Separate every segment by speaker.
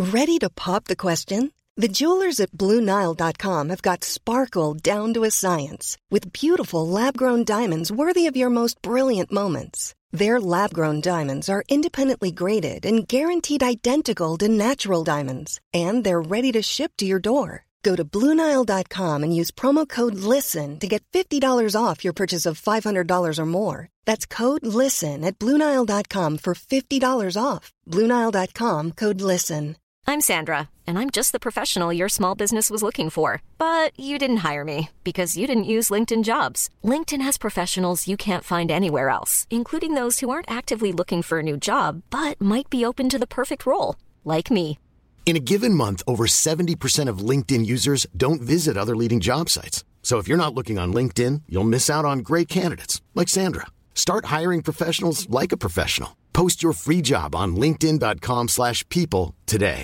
Speaker 1: Ready to pop the question? The jewelers at BlueNile.com have got sparkle down to a science with beautiful lab-grown diamonds worthy of your most brilliant moments. Their lab-grown diamonds are independently graded and guaranteed identical to natural diamonds, and they're ready to ship to your door. Go to BlueNile.com and use promo code LISTEN to get $50 off your purchase of $500 or more. That's code LISTEN at BlueNile.com for $50 off. BlueNile.com, code LISTEN.
Speaker 2: I'm Sandra, and I'm just the professional your small business was looking for. But you didn't hire me because you didn't use LinkedIn Jobs. LinkedIn has professionals you can't find anywhere else, including those who aren't actively looking for a new job, but might be open to the perfect role, like me.
Speaker 3: In a given month, over 70% of LinkedIn users don't visit other leading job sites. So if you're not looking on LinkedIn, you'll miss out on great candidates like Sandra. Start hiring professionals like a professional. Post your free job on linkedin.com/people today.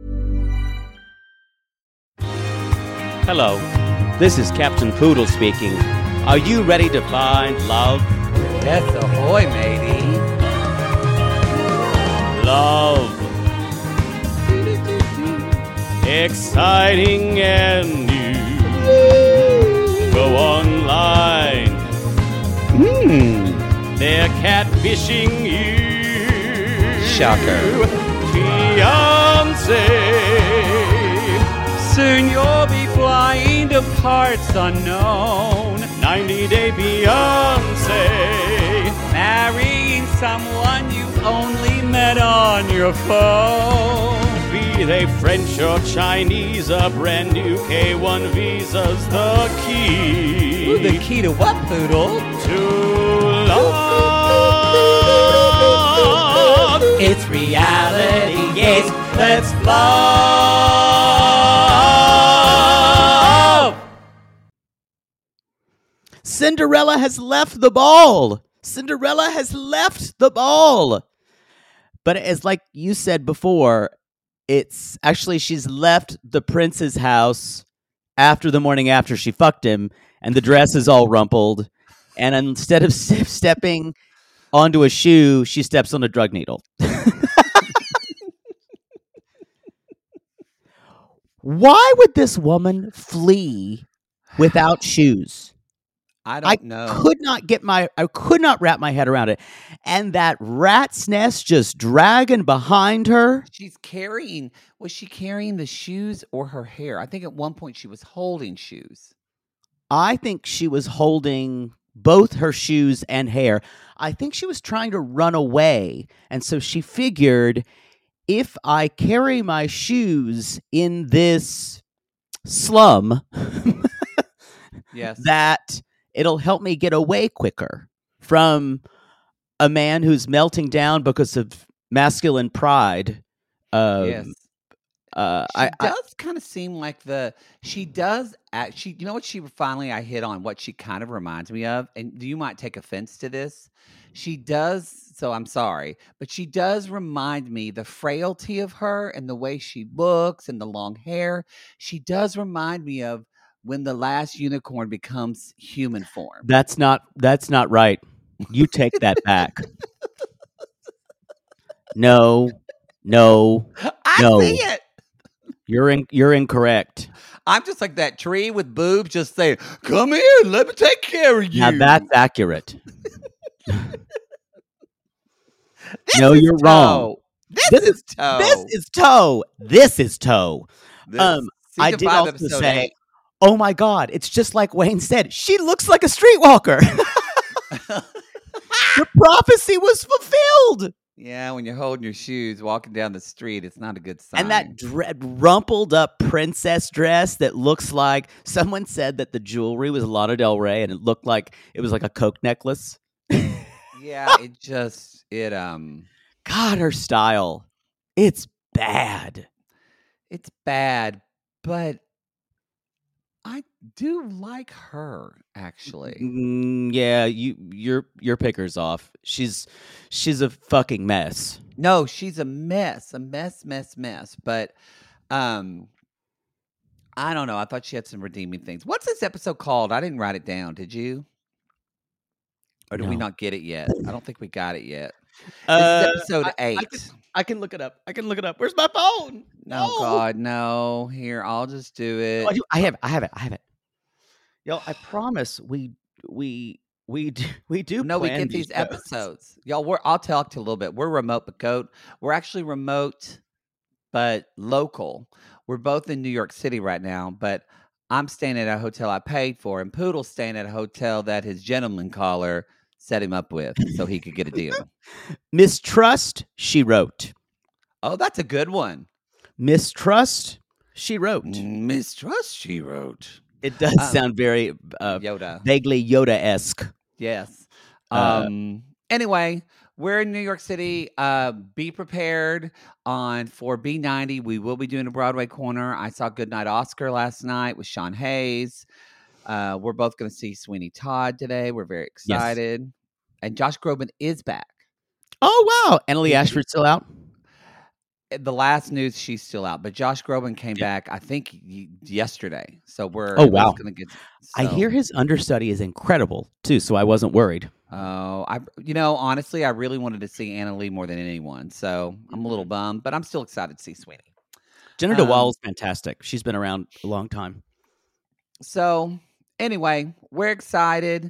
Speaker 4: Hello, this is Captain Poodle speaking. Are you ready to find love?
Speaker 5: Yes, ahoy, matey.
Speaker 4: Love. Exciting and new. Go online. They're catfishing you.
Speaker 5: Shocker.
Speaker 4: Fiancé.
Speaker 5: Soon you'll be flying to parts unknown.
Speaker 4: 90-day Beyonce.
Speaker 5: Marrying someone you only met on your phone.
Speaker 4: Be they French or Chinese, a brand new K1 visa's the key.
Speaker 5: Ooh, the key to what, Poodle?
Speaker 4: To love.
Speaker 5: It's reality, yes, let's love.
Speaker 6: Cinderella has left the ball. Cinderella has left the ball. But as like you said before, it's actually she's left the prince's house after the morning after she fucked him, and the dress is all rumpled. And instead of stepping onto a shoe, she steps on a drug needle. Why would this woman flee without shoes?
Speaker 5: I don't know.
Speaker 6: I could not wrap my head around it. And that rat's nest just dragging behind her.
Speaker 5: Was she carrying the shoes or her hair? I think at one point she was holding shoes.
Speaker 6: I think she was holding both her shoes and hair. I think she was trying to run away. And so she figured, if I carry my shoes in this slum,
Speaker 5: yes,
Speaker 6: that it'll help me get away quicker from a man who's melting down because of masculine pride.
Speaker 5: Yes. She does kind of seem like she does actually, you know what I hit on what she kind of reminds me of, and you might take offense to this. She does, so I'm sorry, but she does remind me, the frailty of her and the way she looks and the long hair. She does remind me of when the last unicorn becomes human form.
Speaker 6: That's not right. You take that back. No.
Speaker 5: I see it.
Speaker 6: You're incorrect.
Speaker 5: I'm just like that tree with boobs just saying, come here, let me take care of you.
Speaker 6: Now that's accurate. No, you're wrong.
Speaker 5: This is toe.
Speaker 6: This is toe. This is toe. I did also say, 8. Oh my God, it's just like Wayne said. She looks like a streetwalker. The prophecy was fulfilled.
Speaker 5: Yeah, when you're holding your shoes, walking down the street, it's not a good sign.
Speaker 6: And that rumpled up princess dress that looks like, someone said that the jewelry was Lana Del Rey, and it looked like it was like a Coke necklace.
Speaker 5: Yeah,
Speaker 6: God, her style. It's bad.
Speaker 5: It's bad, but I do like her, actually.
Speaker 6: Yeah, your picker's off. She's a fucking mess.
Speaker 5: No, she's a mess. But I don't know. I thought she had some redeeming things. What's this episode called? I didn't write it down. Did you? Or did we not get it yet? I don't think we got it yet. This is episode 8.
Speaker 6: I can look it up. Where's my phone?
Speaker 5: No, God, no. Here, I'll just do it.
Speaker 6: Oh, I have it. Y'all, I promise we do.
Speaker 5: No, we
Speaker 6: plan
Speaker 5: get these
Speaker 6: shows.
Speaker 5: episodes. Y'all, I'll talk to you a little bit. We're remote, but we're actually remote, but local. We're both in New York City right now, but I'm staying at a hotel I paid for, and Poodle's staying at a hotel that his gentleman caller set him up with so he could get a deal.
Speaker 6: Mistrust, she wrote.
Speaker 5: Oh, that's a good one.
Speaker 6: Mistrust, she wrote.
Speaker 5: Mistrust, she wrote.
Speaker 6: It does sound very
Speaker 5: Yoda.
Speaker 6: Vaguely Yoda-esque.
Speaker 5: Yes. Anyway, we're in New York City. Be prepared for B90. We will be doing a Broadway corner. I saw Goodnight Oscar last night with Sean Hayes. We're both going to see Sweeney Todd today. We're very excited. Yes. And Josh Groban is back.
Speaker 6: Oh, wow. Annalee Ashford's still out?
Speaker 5: The last news, she's still out. But Josh Groban came back, I think, yesterday. So we're
Speaker 6: going
Speaker 5: to get...
Speaker 6: I hear his understudy is incredible, too, so I wasn't worried.
Speaker 5: Oh, honestly, I really wanted to see Annalee more than anyone. So I'm a little bummed, but I'm still excited to see Sweeney.
Speaker 6: Jenna DeWall is fantastic. She's been around a long time.
Speaker 5: So anyway, we're excited.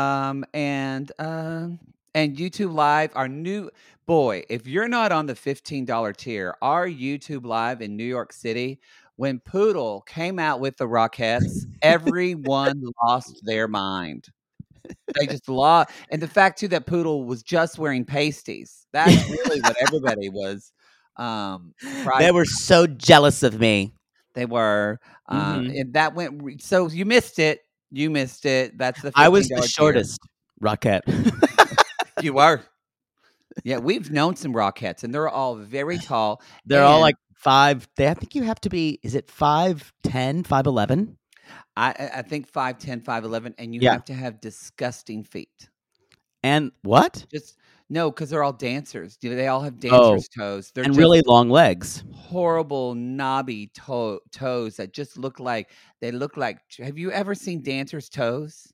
Speaker 5: And YouTube Live, our new boy, if you're not on the $15 tier, our YouTube Live in New York City, when Poodle came out with the Rockettes, everyone lost their mind. They just lost. And the fact, too, that Poodle was just wearing pasties. That's really what everybody was.
Speaker 6: They were so jealous of me.
Speaker 5: They were. And that went. So you missed it. You missed it. That's the $15
Speaker 6: I was the shortest Rockette.
Speaker 5: You were. Yeah, we've known some Rockettes, and they're all very tall.
Speaker 6: They're all like 5. I think you have to be, is it 5'10", 5'11"?
Speaker 5: I think 5'10", 5'11", and you have to have disgusting feet.
Speaker 6: And what?
Speaker 5: No, because they're all dancers. They all have dancers' toes. They're
Speaker 6: and really long legs.
Speaker 5: Horrible, knobby toes that just look like Have you ever seen dancers' toes?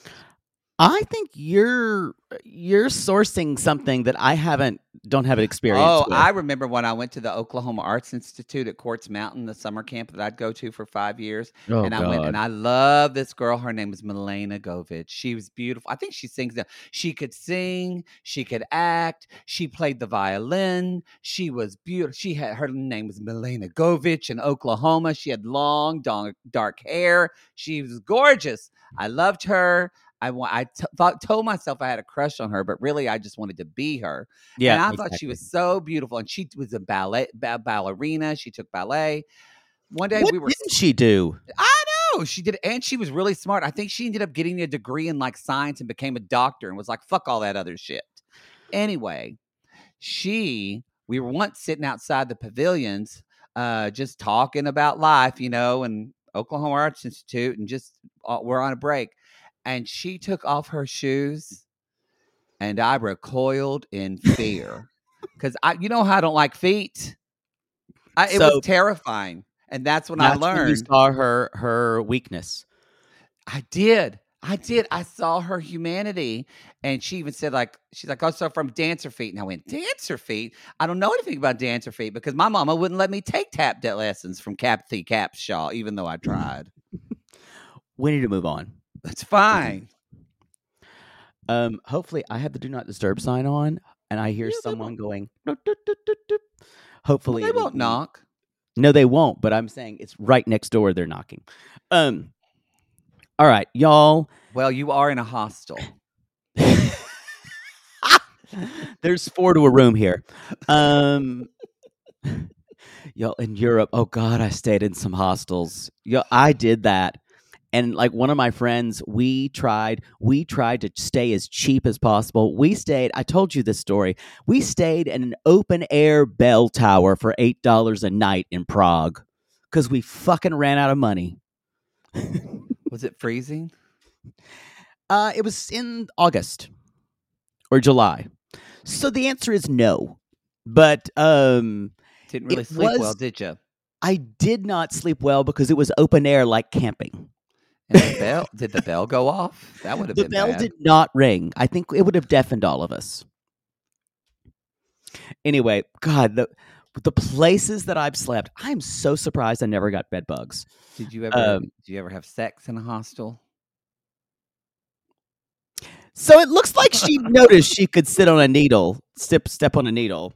Speaker 6: I think you're sourcing something that I don't have an experience with.
Speaker 5: I remember when I went to the Oklahoma Arts Institute at Quartz Mountain, the summer camp that I'd go to for 5 years. I went, and I love this girl. Her name was Milena Govich. She was beautiful. I think she sings. She could sing. She could act. She played the violin. She was beautiful. Her name was Milena Govich in Oklahoma. She had long, dark hair. She was gorgeous. I loved her. I told myself I had a crush on her, but really I just wanted to be her. Yeah, and I thought she was so beautiful, and she was a ballerina. She took ballet. One day
Speaker 6: didn't she do?
Speaker 5: I know she did, and she was really smart. I think she ended up getting a degree in like science and became a doctor, and was like, "Fuck all that other shit." Anyway, we were once sitting outside the pavilions, just talking about life, and Oklahoma Arts Institute, and just we're on a break. And she took off her shoes, and I recoiled in fear because I don't like feet. It was terrifying, and that's when I learned.
Speaker 6: When you saw her weakness.
Speaker 5: I did. I saw her humanity, and she even said she's like, "Oh, so from dancer feet." And I went, "Dancer feet? I don't know anything about dancer feet because my mama wouldn't let me take tap lessons from Kathy Capshaw, even though I tried."
Speaker 6: We need to move on.
Speaker 5: That's fine.
Speaker 6: Hopefully, I have the Do Not Disturb sign on, and I hear someone going. Hopefully,
Speaker 5: they won't knock.
Speaker 6: No, they won't. But I'm saying it's right next door. They're knocking. All right, y'all.
Speaker 5: Well, you are in a hostel.
Speaker 6: There's 4 to a room here. Y'all in Europe. Oh God, I stayed in some hostels. I did that. And like one of my friends, we tried to stay as cheap as possible. I told you this story. We stayed in an open air bell tower for $8 a night in Prague because we fucking ran out of money.
Speaker 5: Was it freezing?
Speaker 6: It was in August or July. So the answer is no. But
Speaker 5: didn't really sleep well, did you?
Speaker 6: I did not sleep well because it was open air like camping.
Speaker 5: And did the bell go off? That would have been bad.
Speaker 6: The bell did not ring. I think it would have deafened all of us. Anyway, God, the places that I've slept, I'm so surprised I never got bed bugs.
Speaker 5: Did you ever have sex in a hostel?
Speaker 6: So it looks like she noticed she could sit on a needle, step on a needle,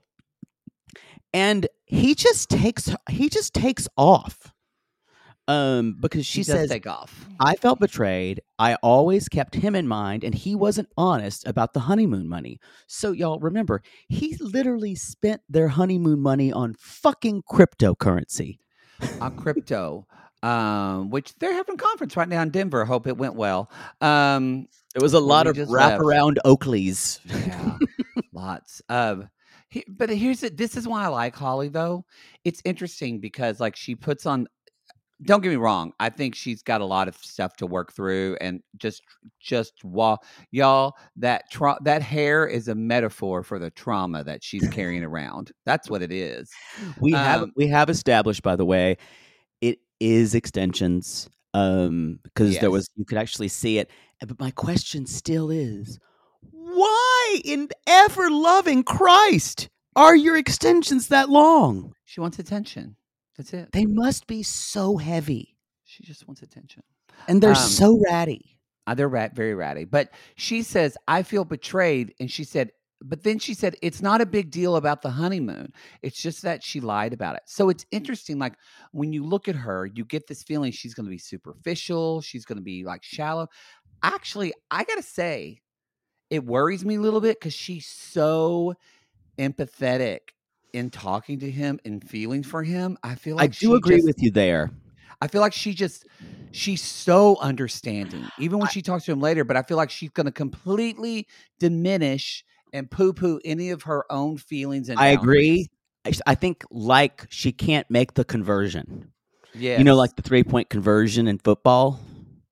Speaker 6: and he just takes off. Because she says,
Speaker 5: take off.
Speaker 6: I felt betrayed. I always kept him in mind, and he wasn't honest about the honeymoon money. So y'all remember, he literally spent their honeymoon money on fucking cryptocurrency.
Speaker 5: On crypto, which they're having a conference right now in Denver. Hope it went well.
Speaker 6: There was a lot of wraparound Oakleys.
Speaker 5: Yeah, lots. But here's it. This is why I like Holly, though. It's interesting because, like, she puts on. Don't get me wrong. I think she's got a lot of stuff to work through, and just while y'all, that hair is a metaphor for the trauma that she's carrying around. That's what it is.
Speaker 6: We have established, by the way, it is extensions. Because
Speaker 5: Yes.
Speaker 6: you could actually see it. But my question still is, why in ever loving Christ are your extensions that long?
Speaker 5: She wants attention. That's it.
Speaker 6: They must be so heavy.
Speaker 5: She just wants attention.
Speaker 6: And they're so ratty.
Speaker 5: They're very ratty. But she says, I feel betrayed. And then she said, it's not a big deal about the honeymoon. It's just that she lied about it. So it's interesting. Like, when you look at her, you get this feeling she's going to be superficial. She's going to be like shallow. Actually, I got to say, it worries me a little bit because she's so empathetic in talking to him and feeling for him. I feel like
Speaker 6: I do agree with you there.
Speaker 5: I feel like she's so understanding, even when she talks to him later, but I feel like she's going to completely diminish and poo-poo any of her own feelings and
Speaker 6: I
Speaker 5: boundaries.
Speaker 6: agree. I think, like, she can't make the conversion.
Speaker 5: Yeah.
Speaker 6: You know, like the 3-point conversion in football.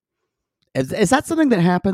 Speaker 6: Is that something that happens?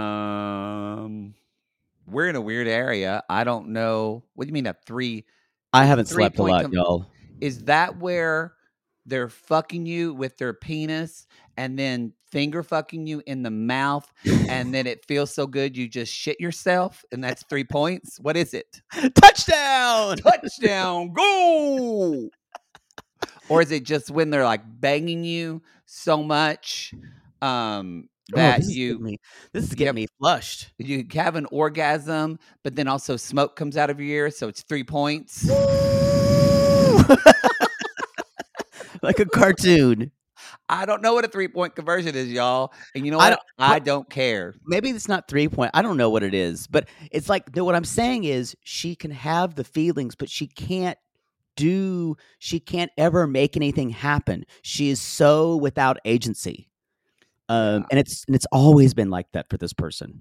Speaker 5: We're in a weird area. I don't know. What do you mean
Speaker 6: I haven't slept a lot, y'all.
Speaker 5: Is that where they're fucking you with their penis and then finger fucking you in the mouth and then it feels so good you just shit yourself and that's 3 points? What is it?
Speaker 6: Touchdown!
Speaker 5: Touchdown! Go! Or is it just when they're like banging you so much that
Speaker 6: this is getting me flushed.
Speaker 5: You have an orgasm, but then also smoke comes out of your ear, so it's 3 points.
Speaker 6: Like a cartoon.
Speaker 5: I don't know what a 3-point conversion is, y'all. And you know what? I don't care.
Speaker 6: Maybe it's not 3-point. I don't know what it is. But it's like, what I'm saying is she can have the feelings, but she can't ever make anything happen. She is so without agency. And it's always been like that for this person.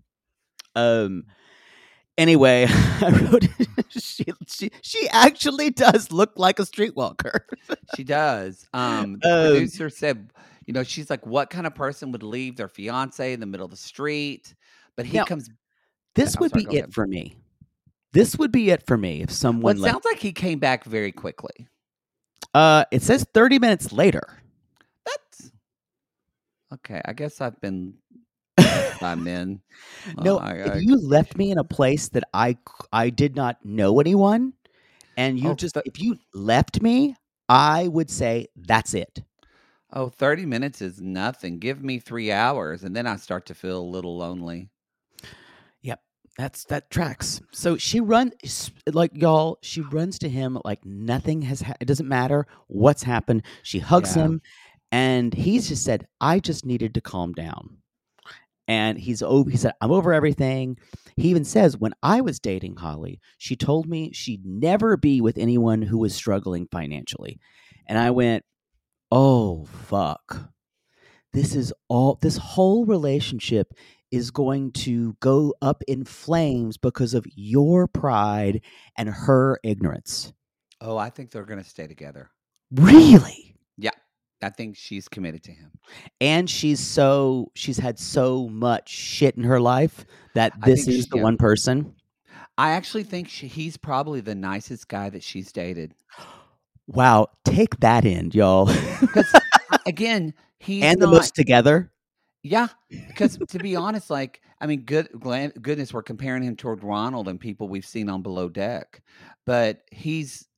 Speaker 6: Anyway, I wrote she actually does look like a streetwalker.
Speaker 5: She does. The producer said, she's like, what kind of person would leave their fiance in the middle of the street? But he comes.
Speaker 6: This would be it for me. This would be it for me if someone.
Speaker 5: Well, it sounds like he came back very quickly.
Speaker 6: It says 30 minutes later.
Speaker 5: That's okay. I guess I've been by men.
Speaker 6: No, if you left me in a place that I did not know anyone, and if you left me, I would say that's it.
Speaker 5: 30 minutes is nothing. Give me 3 hours, and then I start to feel a little lonely.
Speaker 6: Yep, that tracks. So she runs, like, y'all, she runs to him like nothing it doesn't matter what's happened. She hugs him, and he's just said, I just needed to calm down. And he said, I'm over everything. He even says, when I was dating Holly, she told me she'd never be with anyone who was struggling financially. And I went, oh, fuck. This whole relationship is going to go up in flames because of your pride and her ignorance.
Speaker 5: Oh, I think they're going to stay together.
Speaker 6: Really?
Speaker 5: Yeah. I think she's committed to him.
Speaker 6: And she's had so much shit in her life that this is the one person.
Speaker 5: I actually think he's probably the nicest guy that she's dated.
Speaker 6: Wow. Take that in, y'all.
Speaker 5: Because, again, he's
Speaker 6: and the most together.
Speaker 5: Yeah. Because, to be honest, like, I mean, goodness, we're comparing him toward Ronald and people we've seen on Below Deck. But he's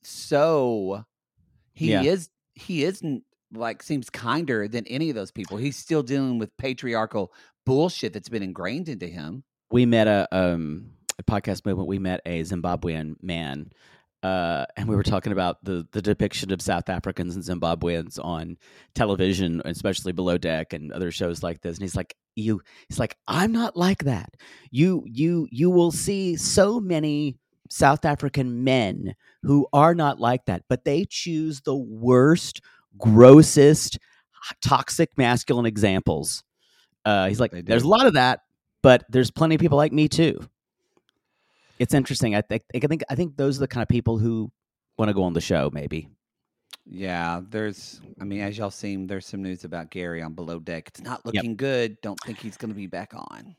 Speaker 5: so
Speaker 6: Yeah.
Speaker 5: he isn't like seems kinder than any of those people. He's still dealing with patriarchal bullshit that's been ingrained into him.
Speaker 6: We met a podcast movement. We met a Zimbabwean man, and we were talking about the depiction of South Africans and Zimbabweans on television, especially Below Deck and other shows like this. And he's like, I'm not like that. You will see so many South African men who are not like that, but they choose the worst, grossest, toxic masculine examples. He's like, there's a lot of that, but there's plenty of people like me too. It's interesting. I think those are the kind of people who want to go on the show, maybe.
Speaker 5: Yeah, as y'all seen, there's some news about Gary on Below Deck. It's not looking good. Don't think he's going to be back on.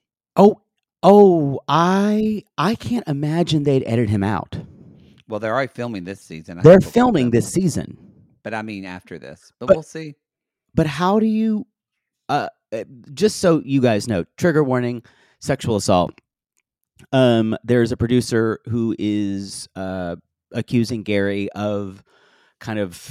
Speaker 6: I can't imagine they'd edit him out.
Speaker 5: Well, they're already filming this season.
Speaker 6: They're filming this season.
Speaker 5: But I mean after this. But we'll see.
Speaker 6: But how do you just so you guys know, trigger warning, sexual assault. There's a producer who is accusing Gary of kind of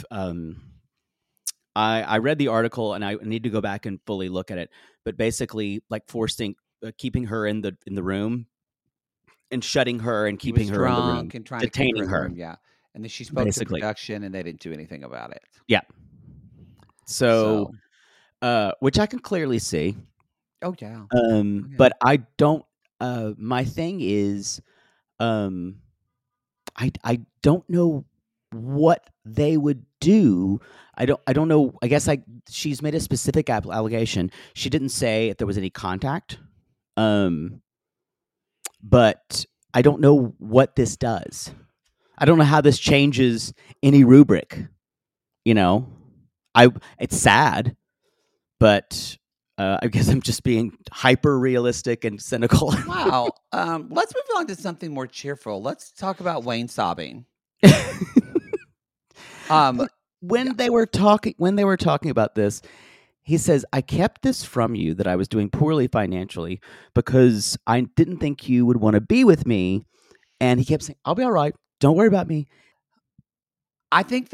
Speaker 6: I read the article and I need to go back and fully look at it, but basically like keeping her in the room and shutting her and keeping her in the room
Speaker 5: and trying
Speaker 6: detaining
Speaker 5: to keep her in
Speaker 6: her.
Speaker 5: the room, yeah. And then she spoke to production and they didn't do anything about it.
Speaker 6: Yeah. So which I can clearly see.
Speaker 5: Oh yeah.
Speaker 6: But I don't my thing is I don't know what they would do. I don't know. I guess she's made a specific allegation. She didn't say if there was any contact. But I don't know what this does. I don't know how this changes any rubric. You know, it's sad, but I guess I'm just being hyper realistic and cynical.
Speaker 5: Wow. Let's move on to something more cheerful. Let's talk about Wayne sobbing.
Speaker 6: When they were talking about this, he says, I kept this from you that I was doing poorly financially because I didn't think you would want to be with me. And he kept saying, I'll be all right. Don't worry about me.
Speaker 5: I think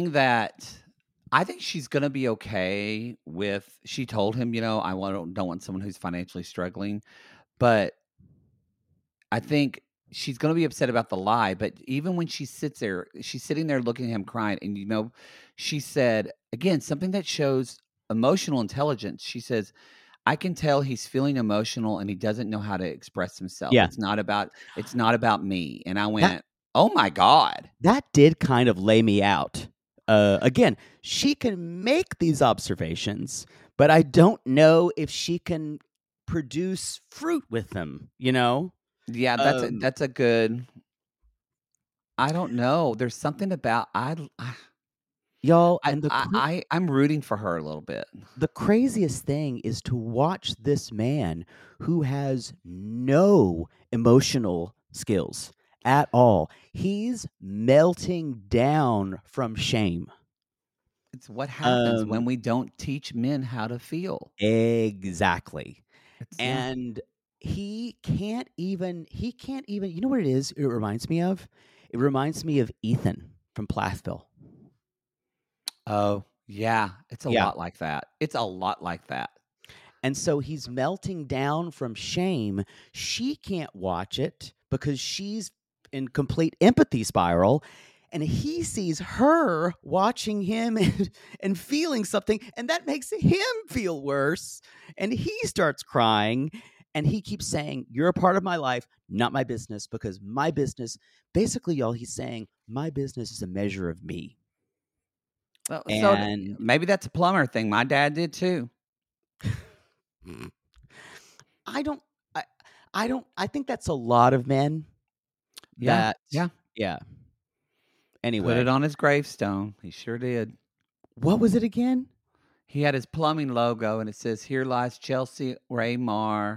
Speaker 5: she's going to be okay with, she told him, I don't want someone who's financially struggling, but I think she's going to be upset about the lie. But even when she sits there, she's sitting there looking at him crying. And, she said, again, something that shows emotional intelligence. She says, I can tell he's feeling emotional and he doesn't know how to express himself.
Speaker 6: Yeah.
Speaker 5: It's not about me. And I went, oh my God.
Speaker 6: That did kind of lay me out. Again, she can make these observations, but I don't know if she can produce fruit with them,
Speaker 5: Yeah, that's a good. I don't know. There's something about
Speaker 6: y'all,
Speaker 5: I'm rooting for her a little bit.
Speaker 6: The craziest thing is to watch this man who has no emotional skills at all. He's melting down from shame.
Speaker 5: It's what happens when we don't teach men how to feel.
Speaker 6: Exactly. And he can't even, you know what it is? It reminds me of Ethan from Plathville.
Speaker 5: Oh, yeah. It's a lot like that. It's a lot like that.
Speaker 6: And so he's melting down from shame. She can't watch it because she's in complete empathy spiral. And he sees her watching him and feeling something, and that makes him feel worse. And he starts crying, and he keeps saying, you're a part of my life, not my business, because my business, basically, y'all, he's saying, my business is a measure of me.
Speaker 5: Well, and so maybe that's a plumber thing. My dad did too.
Speaker 6: I think that's a lot of men.
Speaker 5: Yeah.
Speaker 6: Anyway.
Speaker 5: Put it on his gravestone. He sure did.
Speaker 6: What was it again?
Speaker 5: He had his plumbing logo, and it says, here lies Chelsea Ray Marr,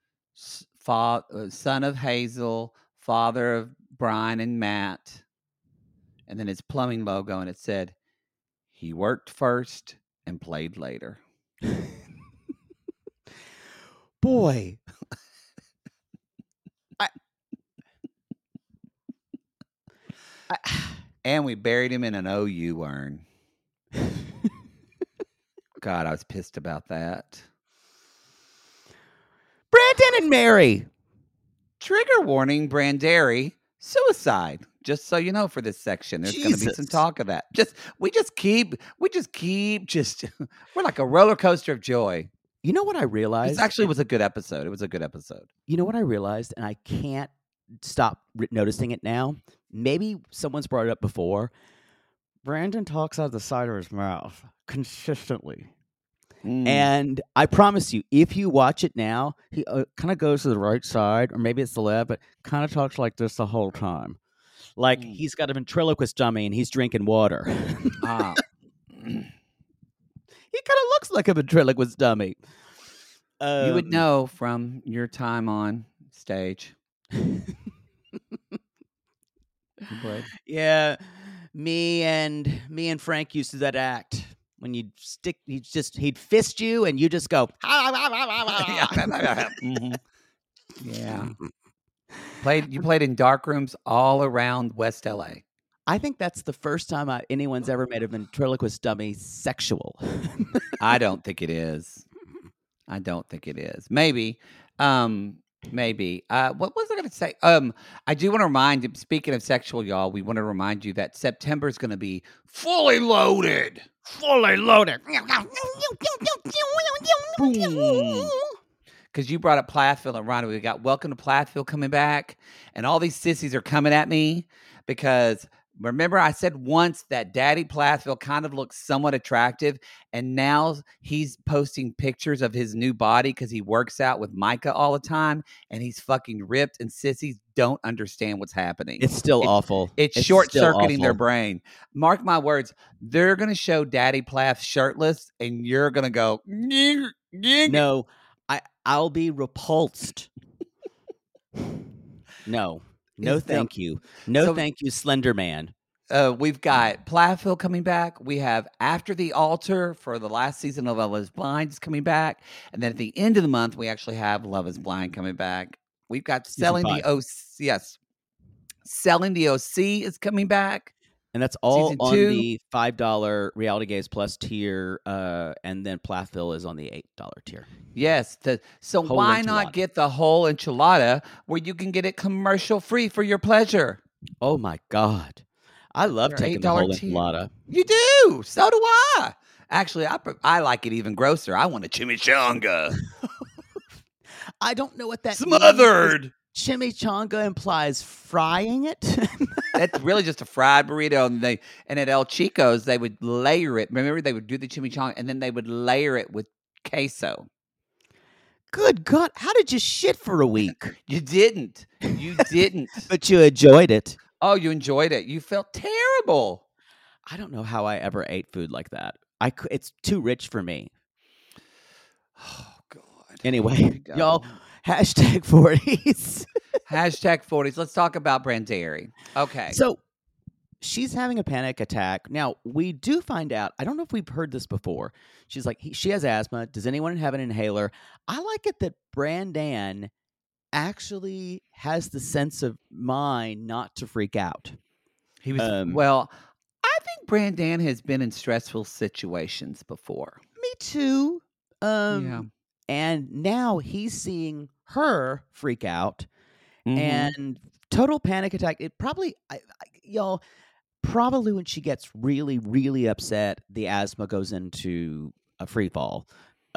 Speaker 5: son of Hazel, father of Brian and Matt. And then his plumbing logo, and it said, he worked first and played later.
Speaker 6: Boy.
Speaker 5: And we buried him in an OU urn. God, I was pissed about that.
Speaker 6: Brandon and Mary.
Speaker 5: Trigger warning, Brandary, suicide. Just so you know, for this section, there's going to be some talk of that. We're like a roller coaster of joy.
Speaker 6: You know what I realized?
Speaker 5: This actually was a good episode. It was a good episode.
Speaker 6: You know what I realized, and I can't stop noticing it now. Maybe someone's brought it up before. Brandon talks out of the side of his mouth consistently. And I promise you, if you watch it now, he kind of goes to the right side, or maybe it's the left, but kind of talks like this the whole time. Like he's got a ventriloquist dummy and he's drinking water. He kind of looks like a ventriloquist dummy.
Speaker 5: You would know from your time on stage.
Speaker 6: Yeah, me and Frank used to that act. When he'd fist you and you just go.
Speaker 5: Mm-hmm. Yeah. You played in dark rooms all around West LA.
Speaker 6: I think that's the first time anyone's ever made a ventriloquist dummy sexual.
Speaker 5: I don't think it is. Maybe. Maybe. What was I going to say? I do want to remind you, speaking of sexual, y'all, we want to remind you that September is going to be fully loaded. Because you brought up Plathville and Ronnie. We got Welcome to Plathville coming back. And all these sissies are coming at me because remember I said once that Daddy Plathville kind of looks somewhat attractive. And now he's posting pictures of his new body because he works out with Micah all the time. And he's fucking ripped. And sissies don't understand what's happening.
Speaker 6: It's still awful.
Speaker 5: It's short-circuiting their brain. Mark my words. They're going to show Daddy Plath shirtless. And you're going to go.
Speaker 6: No, I'll be repulsed. No, thank you. Thank you, Slender Man.
Speaker 5: We've got Plathville coming back. We have After the Altar for the last season of Love is Blind is coming back. And then at the end of the month, we actually have Love is Blind coming back. We've got Selling the OC. Yes. Selling the OC is coming back.
Speaker 6: And that's all on the $5 Reality Gaze Plus tier. And then Plathville is on the $8 tier.
Speaker 5: Yes. So why not get the whole enchilada where you can get it commercial free for your pleasure?
Speaker 6: Oh, my God. I love taking the whole enchilada.
Speaker 5: You do. So do I. Actually, I like it even grosser. I want a chimichanga.
Speaker 6: I don't know what that
Speaker 5: Smothered.
Speaker 6: means. Chimichanga implies frying it.
Speaker 5: That's really just a fried burrito. And at El Chico's, they would layer it. Remember, they would do the chimichanga, and then they would layer it with queso.
Speaker 6: Good God. How did you shit for a week?
Speaker 5: You didn't.
Speaker 6: But you enjoyed it.
Speaker 5: Oh, you enjoyed it. You felt terrible.
Speaker 6: I don't know how I ever ate food like that. It's too rich for me.
Speaker 5: Oh, God.
Speaker 6: Anyway, y'all, hashtag 40s.
Speaker 5: Hashtag 40s. Let's talk about Brandary. Okay.
Speaker 6: So she's having a panic attack. Now, we do find out, I don't know if we've heard this before. She's like, she has asthma. Does anyone have an inhaler? I like it that Brandan actually has the sense of mind not to freak out.
Speaker 5: He was well, I think Brandan has been in stressful situations before.
Speaker 6: Me too.
Speaker 5: Yeah.
Speaker 6: And now he's seeing her freak out and total panic attack. It probably, y'all, probably when she gets really, really upset, the asthma goes into a free fall.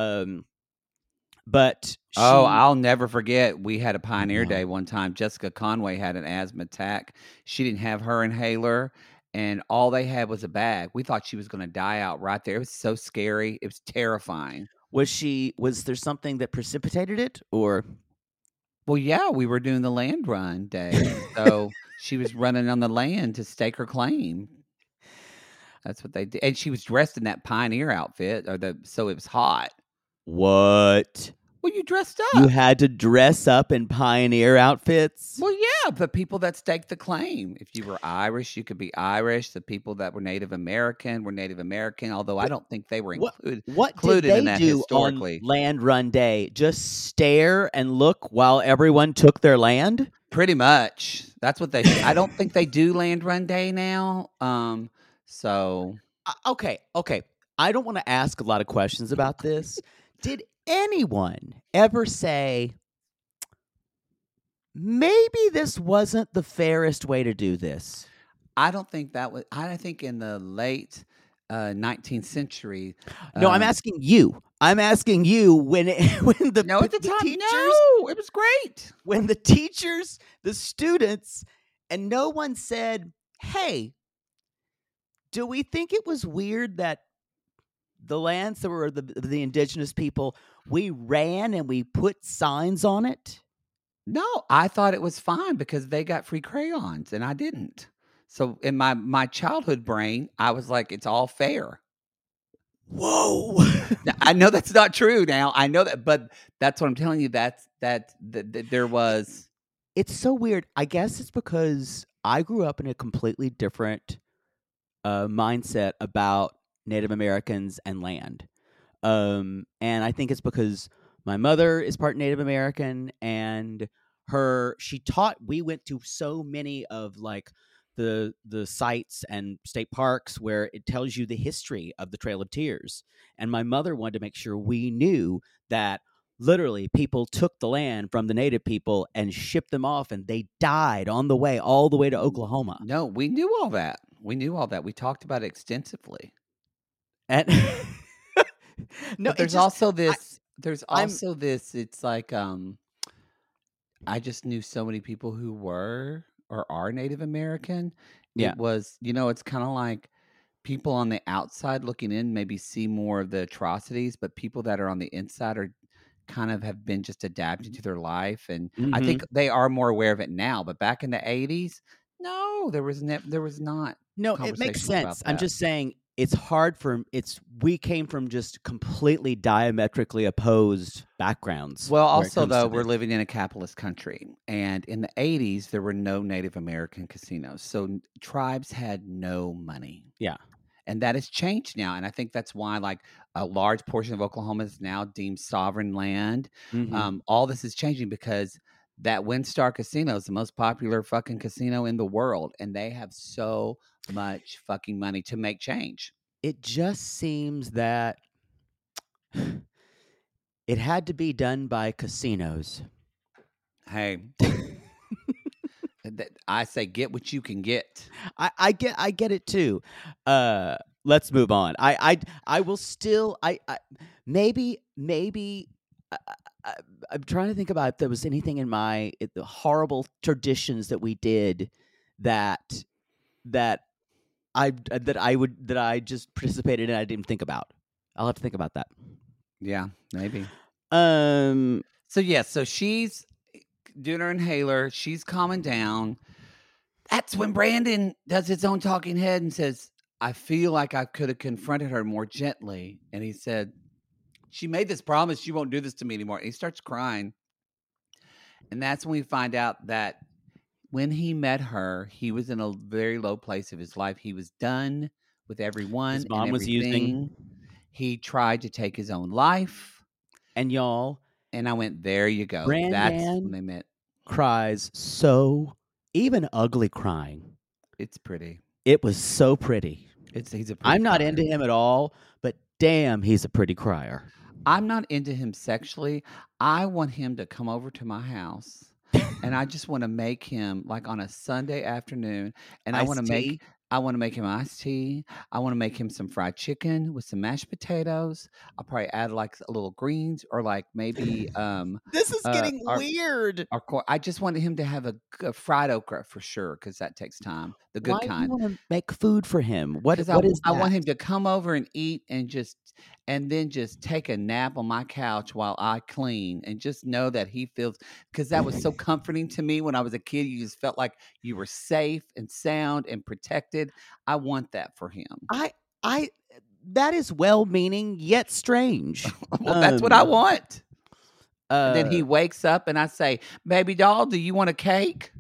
Speaker 6: But
Speaker 5: I'll never forget. We had a Pioneer Day one time. Jessica Conway had an asthma attack. She didn't have her inhaler, and all they had was a bag. We thought she was going to die out right there. It was so scary. It was terrifying.
Speaker 6: Was there something that precipitated it, or?
Speaker 5: Well, yeah, we were doing the land run day, so she was running on the land to stake her claim. That's what they did, and she was dressed in that Pioneer outfit, so it was hot.
Speaker 6: What?
Speaker 5: Well, you dressed
Speaker 6: You
Speaker 5: up.
Speaker 6: had to dress up in pioneer outfits.
Speaker 5: Well, yeah, the people that staked the claim. If you were Irish, you could be Irish. The people that were Native American were Native American, although I don't think they were
Speaker 6: What did
Speaker 5: included
Speaker 6: they
Speaker 5: in that
Speaker 6: do
Speaker 5: historically.
Speaker 6: on Land Run Day? Just stare and look while everyone took their land?
Speaker 5: Pretty much. That's what they I don't think they do Land Run Day now. So
Speaker 6: Okay. I don't want to ask a lot of questions about this. Did anyone ever say, maybe this wasn't the fairest way to do this?
Speaker 5: I don't think that was. I think in the late 19th century.
Speaker 6: No, I'm asking you. I'm asking you when the
Speaker 5: No, at the time,
Speaker 6: teachers,
Speaker 5: no, it was great.
Speaker 6: when the teachers, the students, and no one said, "Hey, do we think it was weird that the lands that were the indigenous people, we ran and we put signs on it?"
Speaker 5: No, I thought it was fine because they got free crayons and I didn't. So in my childhood brain, I was like, it's all fair.
Speaker 6: Whoa.
Speaker 5: Now, I know that's not true now. I know that, but that's what I'm telling you. That there was.
Speaker 6: It's so weird. I guess it's because I grew up in a completely different mindset about Native Americans and land. And I think it's because my mother is part Native American, and we went to so many of like the sites and state parks where it tells you the history of the Trail of Tears. And my mother wanted to make sure we knew that literally people took the land from the native people and shipped them off, and they died on the way, all the way to Oklahoma.
Speaker 5: No, we knew all that. We talked about it extensively.
Speaker 6: And no,
Speaker 5: but there's also this. It's like I just knew so many people who were or are Native American.
Speaker 6: Yeah.
Speaker 5: It was, it's kind of like people on the outside looking in maybe see more of the atrocities, but people that are on the inside are kind of have been just adapting to their life, and I think they are more aware of it now. But back in the 80s, no, there was not.
Speaker 6: No, it makes sense. I'm just saying it's hard we came from just completely diametrically opposed backgrounds.
Speaker 5: Well, also though, we're living in a capitalist country, and in the 80s there were no Native American casinos, so tribes had no money.
Speaker 6: Yeah.
Speaker 5: And that has changed now, and I think that's why like a large portion of Oklahoma is now deemed sovereign land. All this is changing because that WinStar Casino is the most popular fucking casino in the world, and they have so much fucking money to make change.
Speaker 6: It just seems that it had to be done by casinos.
Speaker 5: Hey, I say get what you can get.
Speaker 6: I get it too. Let's move on. I will still maybe I'm trying to think about if there was anything in the horrible traditions that we did that I just participated in. I didn't think about. I'll have to think about that.
Speaker 5: Yeah, maybe. So she's doing her inhaler. She's calming down. That's when Brandon does his own talking head and says, I feel like I could have confronted her more gently. And he said, she made this promise she won't do this to me anymore. And he starts crying. And that's when we find out that when he met her, he was in a very low place of his life. He was done with everyone.
Speaker 6: His mom was using.
Speaker 5: He tried to take his own life.
Speaker 6: And y'all.
Speaker 5: And I went, there you go.
Speaker 6: Brandon
Speaker 5: that's when they met.
Speaker 6: Cries so, even ugly crying.
Speaker 5: It's pretty.
Speaker 6: It was so pretty.
Speaker 5: He's a pretty
Speaker 6: I'm not
Speaker 5: crier.
Speaker 6: into him at all, but damn, he's a pretty crier.
Speaker 5: I'm not into him sexually. I want him to come over to my house, and I just want to make him like on a Sunday afternoon, and I want to make him iced tea. I want to make him some fried chicken with some mashed potatoes. I'll probably add like a little greens or like maybe
Speaker 6: this is getting weird.
Speaker 5: I just wanted him to have a fried okra for sure because that takes time. The good
Speaker 6: kind.
Speaker 5: Why
Speaker 6: do you want to make food for him? What is that?
Speaker 5: I want him to come over and eat and then just take a nap on my couch while I clean and just know that he feels, because that was so comforting to me when I was a kid. You just felt like you were safe and sound and protected. I want that for him.
Speaker 6: That is well-meaning yet strange.
Speaker 5: Well, that's what I want. And then he wakes up and I say, baby doll, do you want a cake?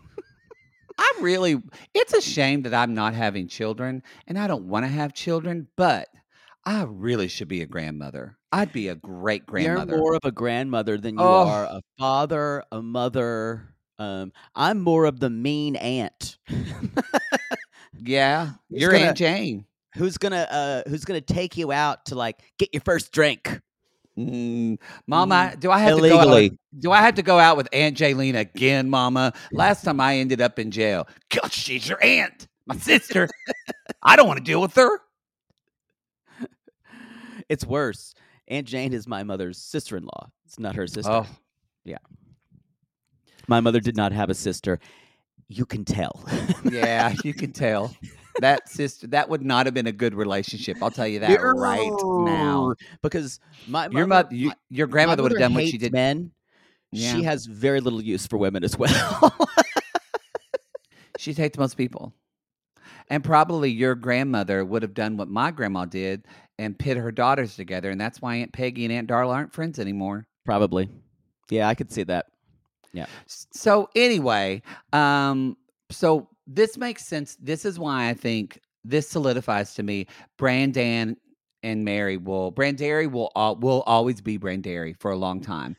Speaker 5: It's a shame that I'm not having children and I don't want to have children, but I really should be a grandmother. I'd be a great grandmother.
Speaker 6: You're more of a grandmother than you are a father, a mother. I'm more of the mean aunt.
Speaker 5: Yeah, you're Aunt Jane.
Speaker 6: Who's gonna take you out to like get your first drink?
Speaker 5: Mama, do I have to go out with Aunt Jaylene again, Mama? Last time I ended up in jail. Gosh, she's your aunt, my sister. I don't want to deal with her.
Speaker 6: It's worse. Aunt Jane is my mother's sister-in-law. It's not her sister.
Speaker 5: Oh,
Speaker 6: yeah. My mother did not have a sister. You can tell.
Speaker 5: Yeah, you can tell. That would not have been a good relationship. I'll tell you that right now.
Speaker 6: Because
Speaker 5: your grandmother would have done what she did.
Speaker 6: Men. Yeah. She has very little use for women as well.
Speaker 5: She hates most people. And probably your grandmother would have done what my grandma did and pit her daughters together. And that's why Aunt Peggy and Aunt Darla aren't friends anymore.
Speaker 6: Probably. Yeah, I could see that. Yeah.
Speaker 5: So anyway, so this makes sense. This is why I think this solidifies to me Brandan and Mary Branderry will always be Branderry for a long time.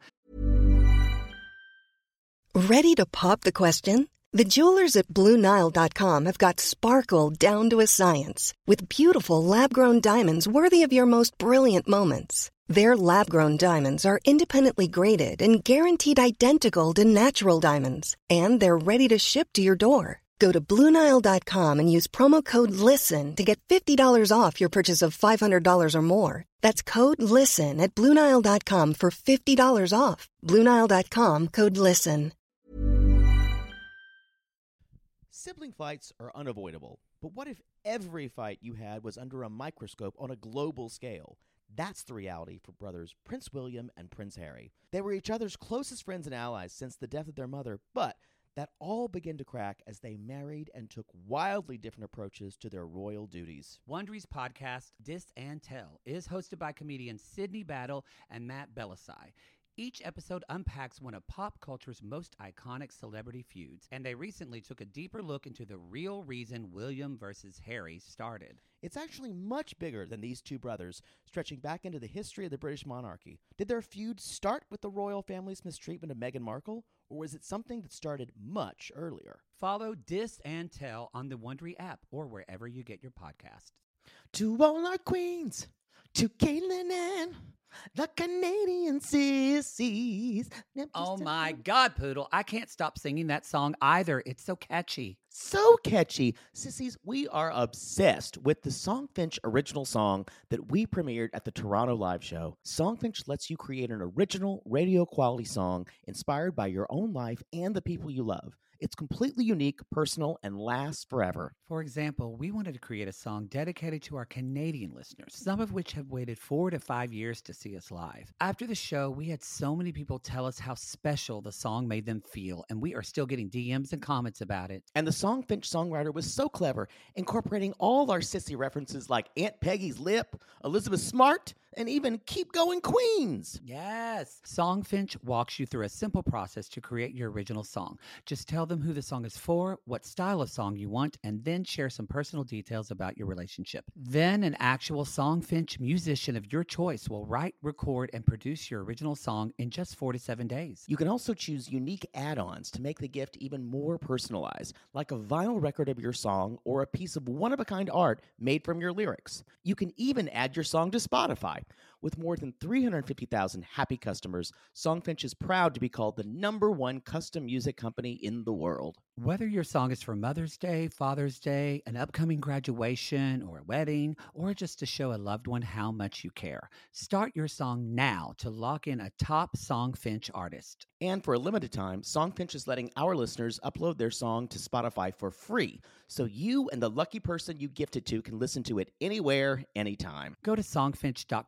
Speaker 1: Ready to pop the question? The jewelers at BlueNile.com have got sparkle down to a science with beautiful lab-grown diamonds worthy of your most brilliant moments. Their lab-grown diamonds are independently graded and guaranteed identical to natural diamonds, and they're ready to ship to your door. Go to BlueNile.com and use promo code LISTEN to get $50 off your purchase of $500 or more. That's code LISTEN at BlueNile.com for $50 off. BlueNile.com, code LISTEN.
Speaker 7: Sibling fights are unavoidable, but what if every fight you had was under a microscope on a global scale? That's the reality for brothers Prince William and Prince Harry. They were each other's closest friends and allies since the death of their mother, but that all began to crack as they married and took wildly different approaches to their royal duties.
Speaker 5: Wondery's podcast, Dis and Tell, is hosted by comedians Sydney Battle and Matt Bellassai. Each episode unpacks one of pop culture's most iconic celebrity feuds, and they recently took a deeper look into the real reason William versus Harry started.
Speaker 7: It's actually much bigger than these two brothers, stretching back into the history of the British monarchy. Did their feud start with the royal family's mistreatment of Meghan Markle, or was it something that started much earlier?
Speaker 5: Follow Dis and Tell on the Wondery app or wherever you get your podcasts.
Speaker 7: To all our queens, to Caitlin and the Canadian sissies.
Speaker 5: Oh my God, Poodle. I can't stop singing that song either. It's so catchy.
Speaker 7: So catchy. Sissies, we are obsessed with the Songfinch original song that we premiered at the Toronto Live Show. Songfinch lets you create an original radio quality song inspired by your own life and the people you love. It's completely unique, personal, and lasts forever.
Speaker 5: For example, we wanted to create a song dedicated to our Canadian listeners, some of which have waited 4 to 5 years to see us live. After the show, we had so many people tell us how special the song made them feel, and we are still getting DMs and comments about it.
Speaker 7: And the Songfinch songwriter was so clever, incorporating all our sissy references like Aunt Peggy's Lip, Elizabeth Smart, and even Keep Going Queens.
Speaker 5: Yes. Songfinch walks you through a simple process to create your original song. Just tell them who the song is for, what style of song you want, and then share some personal details about your relationship. Then an actual Songfinch musician of your choice will write, record, and produce your original song in just 4 to 7 days.
Speaker 7: You can also choose unique add-ons to make the gift even more personalized, like a vinyl record of your song or a piece of one-of-a-kind art made from your lyrics. You can even add your song to Spotify. With more than 350,000 happy customers, Songfinch is proud to be called the #1 custom music company in the world.
Speaker 5: Whether your song is for Mother's Day, Father's Day, an upcoming graduation, or a wedding, or just to show a loved one how much you care, start your song now to lock in a top Songfinch artist.
Speaker 7: And for a limited time, Songfinch is letting our listeners upload their song to Spotify for free, so you and the lucky person you gift it to can listen to it anywhere, anytime.
Speaker 5: Go to songfinch.com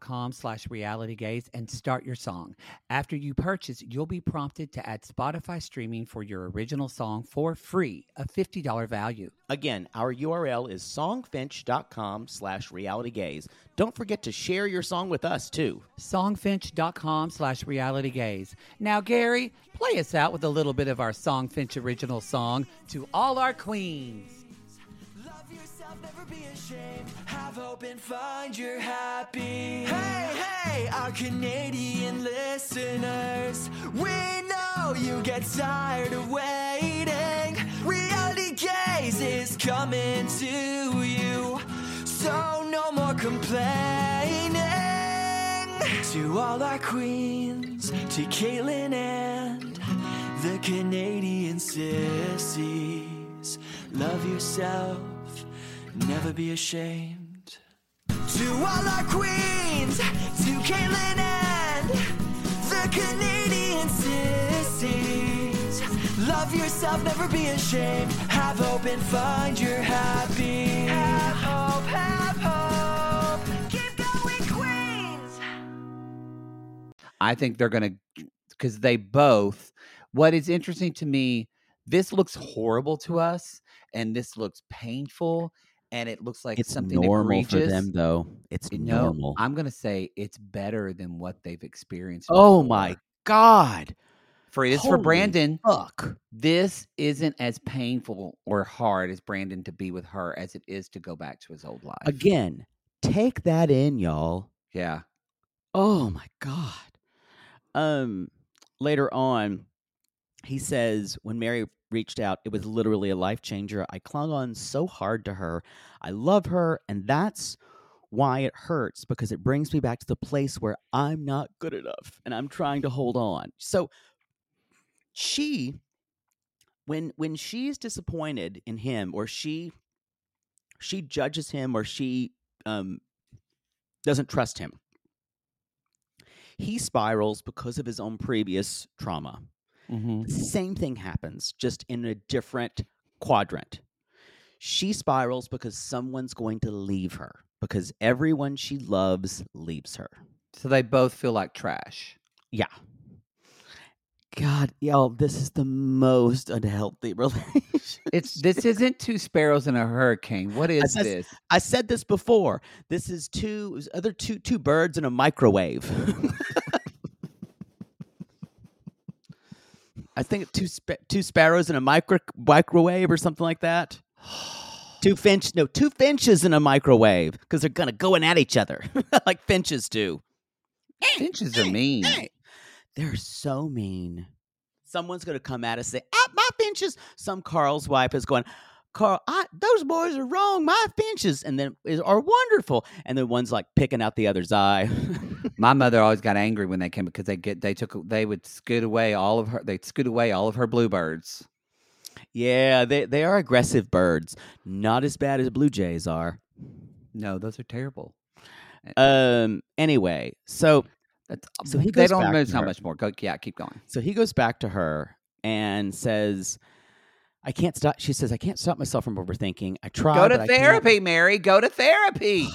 Speaker 5: songfinch.com/realitygaze and start your song. After you purchase, you'll be prompted to add Spotify streaming for your original song for free, a $50 value.
Speaker 7: Again, our URL is songfinch.com/realitygaze. Don't forget to share your song with us, too.
Speaker 5: Songfinch.com/realitygaze. Now, Gary, play us out with a little bit of our Songfinch original song, To All Our Queens.
Speaker 8: Love yourself, never be ashamed. Have hope and find your happy. Hey, hey, our Canadian listeners. We know you get tired of waiting. Reality Gaze is coming to you. So no more complaining. To all our queens, to Caitlin and the Canadian sissies. Love yourself, never be ashamed. To all our queens, to Caitlin and the Canadian sissies. Love yourself, never be ashamed. Have hope and find your happy. Have hope, have hope. Keep going, queens.
Speaker 5: I think they're going to, because they both, what is interesting to me, this looks horrible to us, and this looks painful, and it looks like
Speaker 6: It's
Speaker 5: something
Speaker 6: normal
Speaker 5: egregious.
Speaker 6: for them, though. It's normal.
Speaker 5: I'm going to say it's better than what they've experienced.
Speaker 6: Oh,
Speaker 5: before.
Speaker 6: my God.
Speaker 5: For
Speaker 6: Holy
Speaker 5: Brandon,
Speaker 6: fuck.
Speaker 5: this isn't as painful or hard as Brandon to be with her as it is to go back to his old life.
Speaker 6: Again, take that in, y'all.
Speaker 5: Yeah.
Speaker 6: Oh, my God. Later on, he says, when Mary reached out, it was literally a life changer. I clung on so hard to her. I love her, and that's why it hurts, because it brings me back to the place where I'm not good enough, and I'm trying to hold on. So she, when she's disappointed in him, or she judges him, or she doesn't trust him, he spirals because of his own previous trauma.
Speaker 5: Mm-hmm.
Speaker 6: The same thing happens, just in a different quadrant. She spirals because someone's going to leave her, because everyone she loves leaves her.
Speaker 5: So they both feel like trash.
Speaker 6: Yeah. God, y'all, this is the most unhealthy relationship.
Speaker 5: This isn't two sparrows in a hurricane. What is this?
Speaker 6: I said this before. This is two birds in a microwave. I think two sparrows in a microwave or something like that. Two finches in a microwave, because they're gonna going at each other like finches do.
Speaker 5: Finches are mean.
Speaker 6: They're so mean. Someone's gonna come at us and say, my finches. Some Carl's wife is going, Carl, those boys are wrong. My finches, and then are wonderful. And then one's like picking out the other's eye.
Speaker 5: My mother always got angry when they came, because they would scoot away all of her. They'd scoot away all of her bluebirds.
Speaker 6: Yeah, they are aggressive birds. Not as bad as blue jays are.
Speaker 5: No, those are terrible.
Speaker 6: Anyway, so he goes
Speaker 5: they don't
Speaker 6: back
Speaker 5: move
Speaker 6: to
Speaker 5: so
Speaker 6: her.
Speaker 5: much more. Keep going.
Speaker 6: So he goes back to her and says, I can't stop. She says, I can't stop myself from overthinking. I try.
Speaker 5: Go to therapy, Mary. Go to therapy.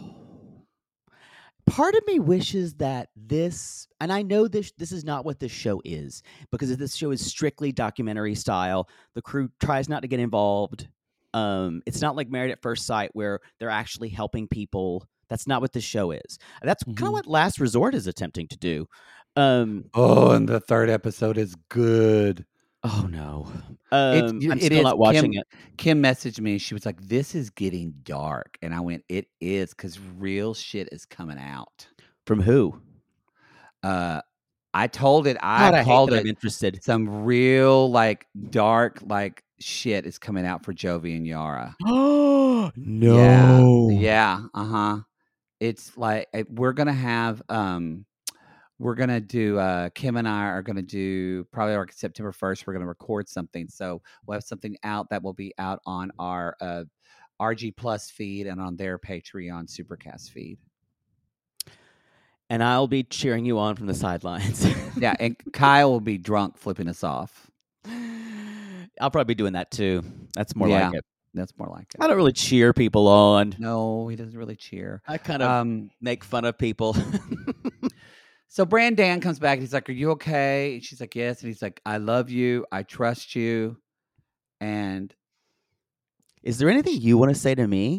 Speaker 6: Part of me wishes that this, and I know this is not what this show is, because this show is strictly documentary style. The crew tries not to get involved. It's not like Married at First Sight, where they're actually helping people. That's not what this show is. That's kind of what Last Resort is attempting to do. And
Speaker 5: the third episode is good.
Speaker 6: Oh no,
Speaker 5: I'm
Speaker 6: still not watching it.
Speaker 5: Kim messaged me. She was like, "This is getting dark," and I went, "It is, because real shit is coming out."
Speaker 6: From who?
Speaker 5: I told it.
Speaker 6: I
Speaker 5: called it.
Speaker 6: I'm interested.
Speaker 5: Some real dark shit is coming out for Jovi and Yara.
Speaker 6: Oh no!
Speaker 5: Yeah. It's like we're gonna have. We're going to do, Kim and I are going to do probably September 1st. We're going to record something. So we'll have something out that will be out on our RG Plus feed and on their Patreon Supercast feed.
Speaker 6: And I'll be cheering you on from the sidelines.
Speaker 5: Yeah, and Kyle will be drunk flipping us off.
Speaker 6: I'll probably be doing that too. That's more like it.
Speaker 5: That's more like it.
Speaker 6: I don't really cheer people on.
Speaker 5: No, he doesn't really cheer.
Speaker 6: I kind of make fun of people.
Speaker 5: So Brandan comes back and he's like, "Are you okay?" And she's like, "Yes." And he's like, "I love you. I trust you." And
Speaker 6: is there anything you want to say to me?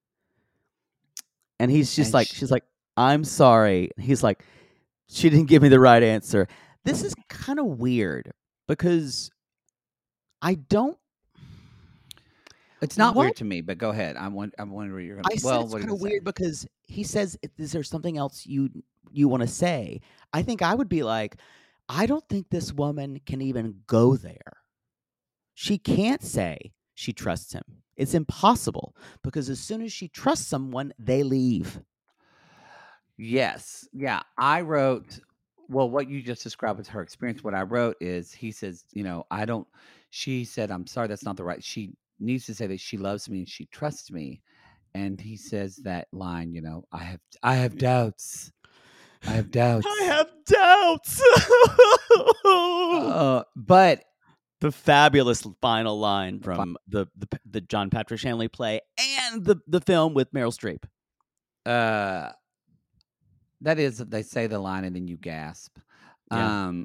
Speaker 6: And he's just like, she's like, "I'm sorry." He's like, "She didn't give me the right answer." This is kind of weird because I don't.
Speaker 5: It's not weird to me, but go ahead. I'm wondering what you're going to.
Speaker 6: Well, it's kind of weird because he says, "Is there something else you want to say?" I think I would be like, I don't think this woman can even go there. She can't say she trusts him. It's impossible because as soon as she trusts someone, they leave.
Speaker 5: Yes. Yeah. I wrote, well, what you just described was her experience. What I wrote is, he says, she said, "I'm sorry, that's not the right." She needs to say that she loves me and she trusts me. And he says that line, I have doubts. I have doubts.
Speaker 6: I have doubts.
Speaker 5: But
Speaker 6: the fabulous final line from the John Patrick Shanley play and the film with Meryl Streep.
Speaker 5: That is, they say the line and then you gasp.
Speaker 6: Yeah.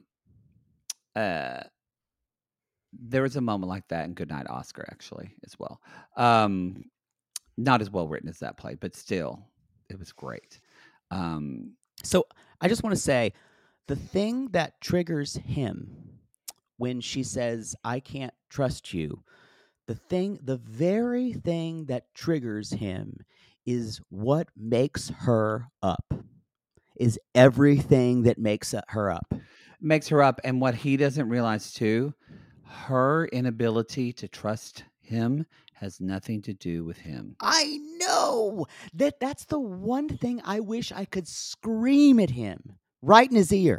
Speaker 5: There was a moment like that in Goodnight Oscar, actually, as well. Not as well written as that play, but still, it was great.
Speaker 6: So I just want to say, the thing that triggers him when she says, "I can't trust you," the very thing that triggers him is what makes her up. Is everything that makes her up.
Speaker 5: Makes her up. And what he doesn't realize, too, her inability to trust him has nothing to do with him.
Speaker 6: I know. That's the one thing I wish I could scream at him right in his ear.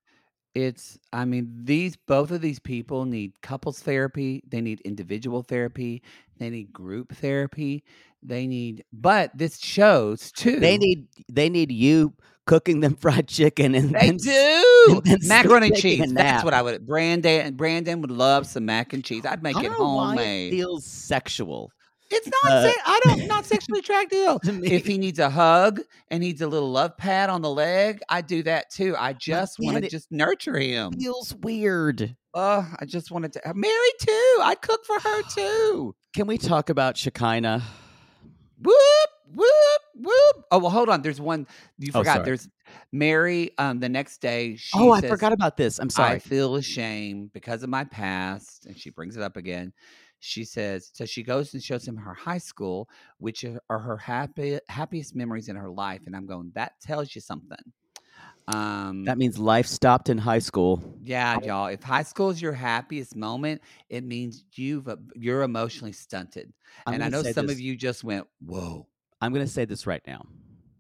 Speaker 5: Both of these people need couples therapy. They need individual therapy. They need group therapy. But this shows too.
Speaker 6: They need you cooking them fried chicken and
Speaker 5: they do macaroni and cheese. That's what I would. Brandon would love some mac and cheese. I'd make it homemade.
Speaker 6: It feels sexual.
Speaker 5: It's not. Not sexually attractive. If he needs a hug and needs a little love pat on the leg, I do that too. I just want to just nurture him.
Speaker 6: Feels weird.
Speaker 5: I just wanted to. Mary too. I cook for her too.
Speaker 6: Can we talk about Shekinah?
Speaker 5: Whoop whoop whoop. Oh well, hold on. There's one you forgot. There's Mary. The next day, she
Speaker 6: I forgot about this. I'm sorry.
Speaker 5: I feel ashamed because of my past, and she brings it up again. She says, so she goes and shows him her high school, which are her happiest memories in her life. And I'm going, that tells you something.
Speaker 6: That means life stopped in high school.
Speaker 5: Yeah, y'all. If high school is your happiest moment, it means you're emotionally stunted. And I know some of you just went, whoa.
Speaker 6: I'm going to say this right now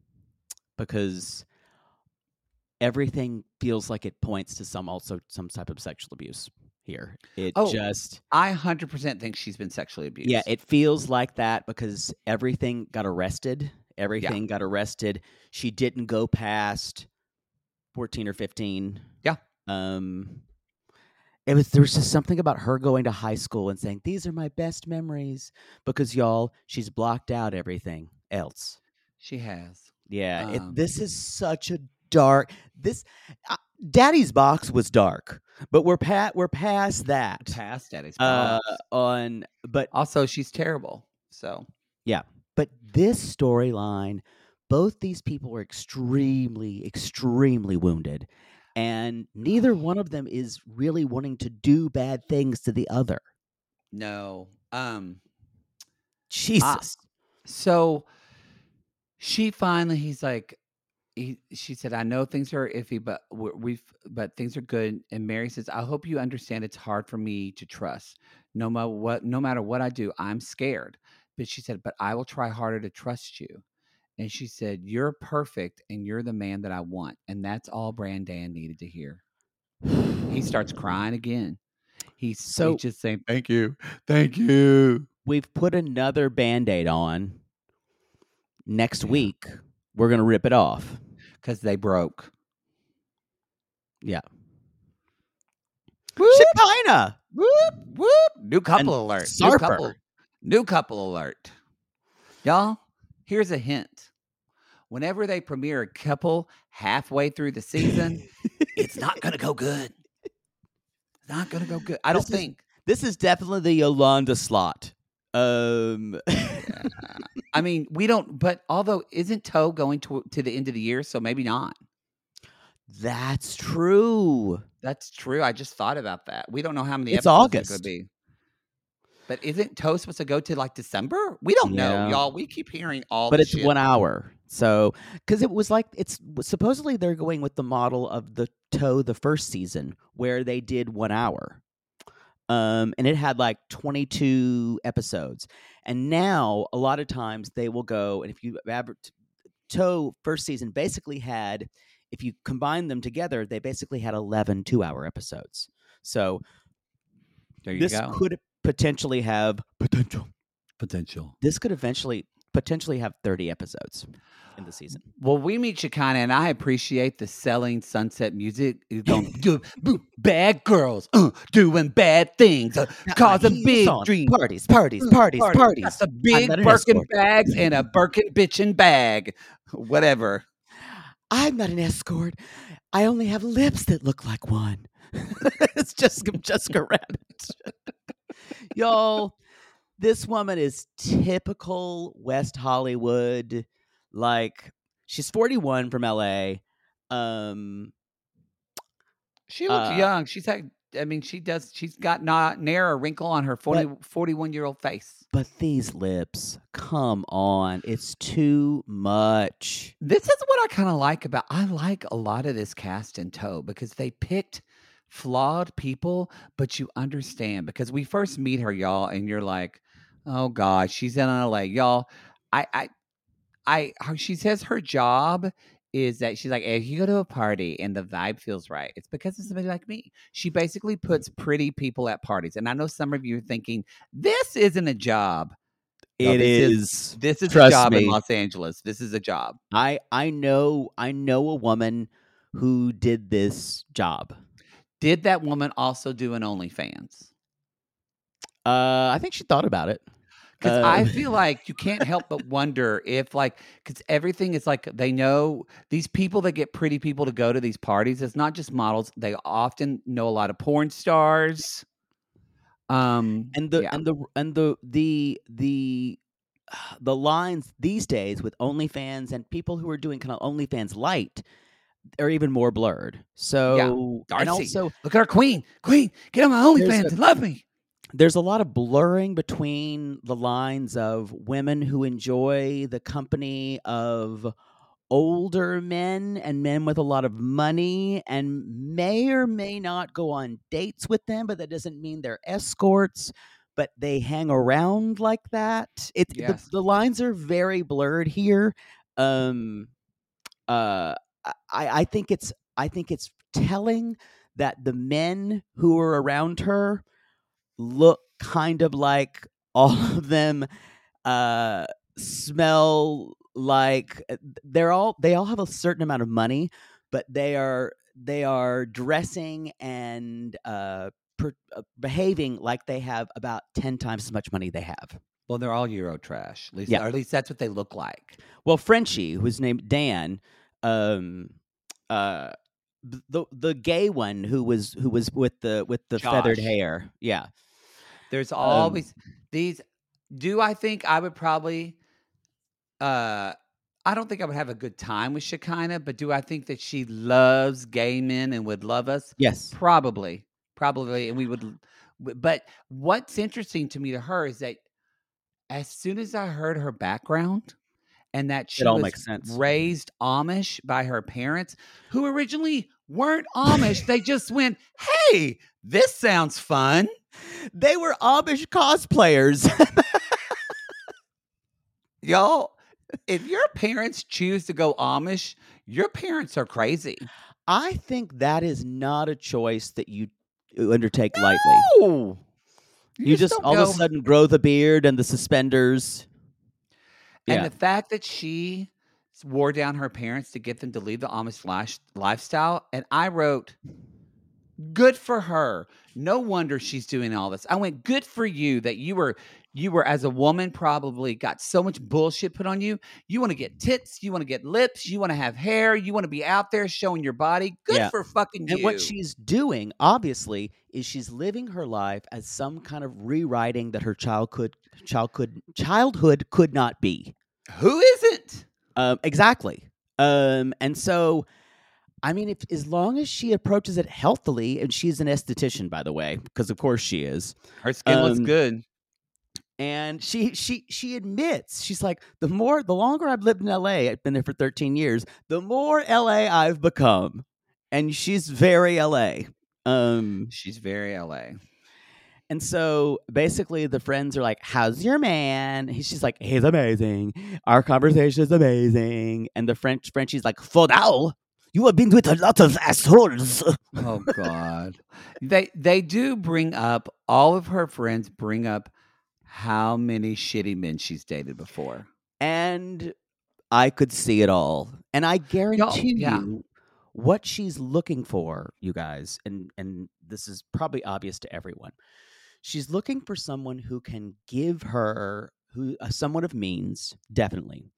Speaker 6: because everything feels like it points to some type of sexual abuse. Here.
Speaker 5: I 100% think she's been sexually abused.
Speaker 6: Yeah, it feels like that because everything got arrested. Got arrested. She didn't go past 14 or 15.
Speaker 5: Yeah.
Speaker 6: There was just something about her going to high school and saying, "These are my best memories," because y'all, she's blocked out everything else.
Speaker 5: She has.
Speaker 6: Yeah. This is such a dark. Daddy's Box was dark, but we're past that.
Speaker 5: Past Daddy's Box.
Speaker 6: But
Speaker 5: also she's terrible. So
Speaker 6: yeah, but this storyline, both these people are extremely, extremely wounded, and neither one of them is really wanting to do bad things to the other.
Speaker 5: No.
Speaker 6: Jesus.
Speaker 5: So he's like. She said, "I know things are iffy, but things are good." And Mary says, "I hope you understand. It's hard for me to trust. No matter what I do, I'm scared." But she said, "But I will try harder to trust you." And she said, "You're perfect, and you're the man that I want." And that's all Brandan needed to hear. He starts crying again. He's just saying, "Thank you, thank you."
Speaker 6: We've put another Band-Aid on. Next week, we're gonna rip it off.
Speaker 5: Because they broke.
Speaker 6: Yeah.
Speaker 5: Whoop.
Speaker 6: Shekinah.
Speaker 5: Whoop, whoop. New couple alert.
Speaker 6: Sarper.
Speaker 5: New couple. New couple alert. Y'all, here's a hint. Whenever they premiere a couple halfway through the season, it's not going to go good. It's not going to go good. I don't think.
Speaker 6: This is definitely the Yolanda slot.
Speaker 5: Yeah. I mean, we don't, but although isn't Toe going to the end of the year, so maybe not.
Speaker 6: That's true.
Speaker 5: That's true. I just thought about that. We don't know how many
Speaker 6: It's
Speaker 5: episodes
Speaker 6: August.
Speaker 5: it's going to be. But isn't Toe supposed to go to like December? We don't know, y'all. We keep hearing all
Speaker 6: but
Speaker 5: the
Speaker 6: it's
Speaker 5: shit.
Speaker 6: 1 hour. So, because it was like, it's supposedly they're going with the model of the Toe the first season where they did 1 hour. And it had like 22 episodes. And now a lot of times they will go, and if you Toe first season basically had, if you combine them together, they basically had 11 2-hour episodes. So
Speaker 5: there you
Speaker 6: this
Speaker 5: go.
Speaker 6: could potentially have
Speaker 5: potential.
Speaker 6: This could potentially have 30 episodes in the season.
Speaker 5: Well, we meet Shekinah, and I appreciate the selling sunset music. Going, bad girls doing bad things, causing big dreams.
Speaker 6: Parties. Got
Speaker 5: the big Birkin bags and a Birkin bitchin' bag. Whatever.
Speaker 6: I'm not an escort. I only have lips that look like one. It's Jessica Rabbit. Y'all, this woman is typical West Hollywood. Like, she's 41 from LA.
Speaker 5: She looks young. She's got ne'er a wrinkle on her 41-year-old face.
Speaker 6: But these lips, come on. It's too much.
Speaker 5: This is what I like a lot of this cast in Toe because they picked flawed people, but you understand because we first meet her, y'all, and you're like, oh God, she's in LA. Y'all, she says her job is that she's like, if you go to a party and the vibe feels right, it's because it's somebody like me. She basically puts pretty people at parties. And I know some of you are thinking, this isn't a job. No, this is a job in Los Angeles. This is a job.
Speaker 6: I know a woman who did this job.
Speaker 5: Did that woman also do an OnlyFans?
Speaker 6: I think she thought about it.
Speaker 5: Because I feel like you can't help but wonder if, like, because everything is like they know these people that get pretty people to go to these parties. It's not just models; they often know a lot of porn stars. And the lines these days with OnlyFans and people who are doing kind of OnlyFans light are even more blurred. So Darcy,
Speaker 6: and also
Speaker 5: look at our queen, get on my OnlyFans and love me.
Speaker 6: There's a lot of blurring between the lines of women who enjoy the company of older men and men with a lot of money and may or may not go on dates with them, but that doesn't mean they're escorts, but they hang around like that. The lines are very blurred here. I think it's telling that the men who are around her look kind of like all of them smell like they all have a certain amount of money, but they are dressing and behaving like they have about 10 times as much money they have.
Speaker 5: Well, they're all Euro trash, or at least that's what they look like.
Speaker 6: Well, Frenchie, who's named Dan, the gay one who was with the Josh. Feathered hair, yeah.
Speaker 5: There's always these. Do I think I would probably? I don't think I would have a good time with Shekinah, but do I think that she loves gay men and would love us?
Speaker 6: Yes,
Speaker 5: probably, and we would. But what's interesting to me to her is that as soon as I heard her background and that she was raised Amish by her parents, who originally weren't Amish, they just went, "Hey, this sounds fun."
Speaker 6: They were Amish cosplayers.
Speaker 5: Y'all, if your parents choose to go Amish, your parents are crazy.
Speaker 6: I think that is not a choice that you undertake lightly.
Speaker 5: No!
Speaker 6: You just all of a sudden grow the beard and the suspenders.
Speaker 5: And the fact that she wore down her parents to get them to leave the Amish lifestyle, and I wrote, good for her. No wonder she's doing all this. I went, good for you that you were You were, as a woman, probably got so much bullshit put on you. You want to get tits, you want to get lips, you want to have hair, you want to be out there showing your body. Good for fucking you.
Speaker 6: And what she's doing, obviously, is she's living her life as some kind of rewriting that her childhood could not be.
Speaker 5: Who isn't?
Speaker 6: Exactly. And so, I mean, if as long as she approaches it healthily, and she's an esthetician, by the way, because of course she is.
Speaker 5: Her skin looks good.
Speaker 6: And she admits, she's like, the longer I've lived in LA, I've been there for 13 years, the more LA I've become. And she's very LA.
Speaker 5: She's very LA.
Speaker 6: And so basically the friends are like, how's your man? She's like, he's amazing. Our conversation is amazing. And the Frenchie's like, for now, you have been with a lot of assholes.
Speaker 5: Oh, God. They do bring up, all of her friends bring up how many shitty men she's dated before.
Speaker 6: And I could see it all. And I guarantee you what she's looking for, you guys, and this is probably obvious to everyone. She's looking for someone who can give her somewhat of means, definitely.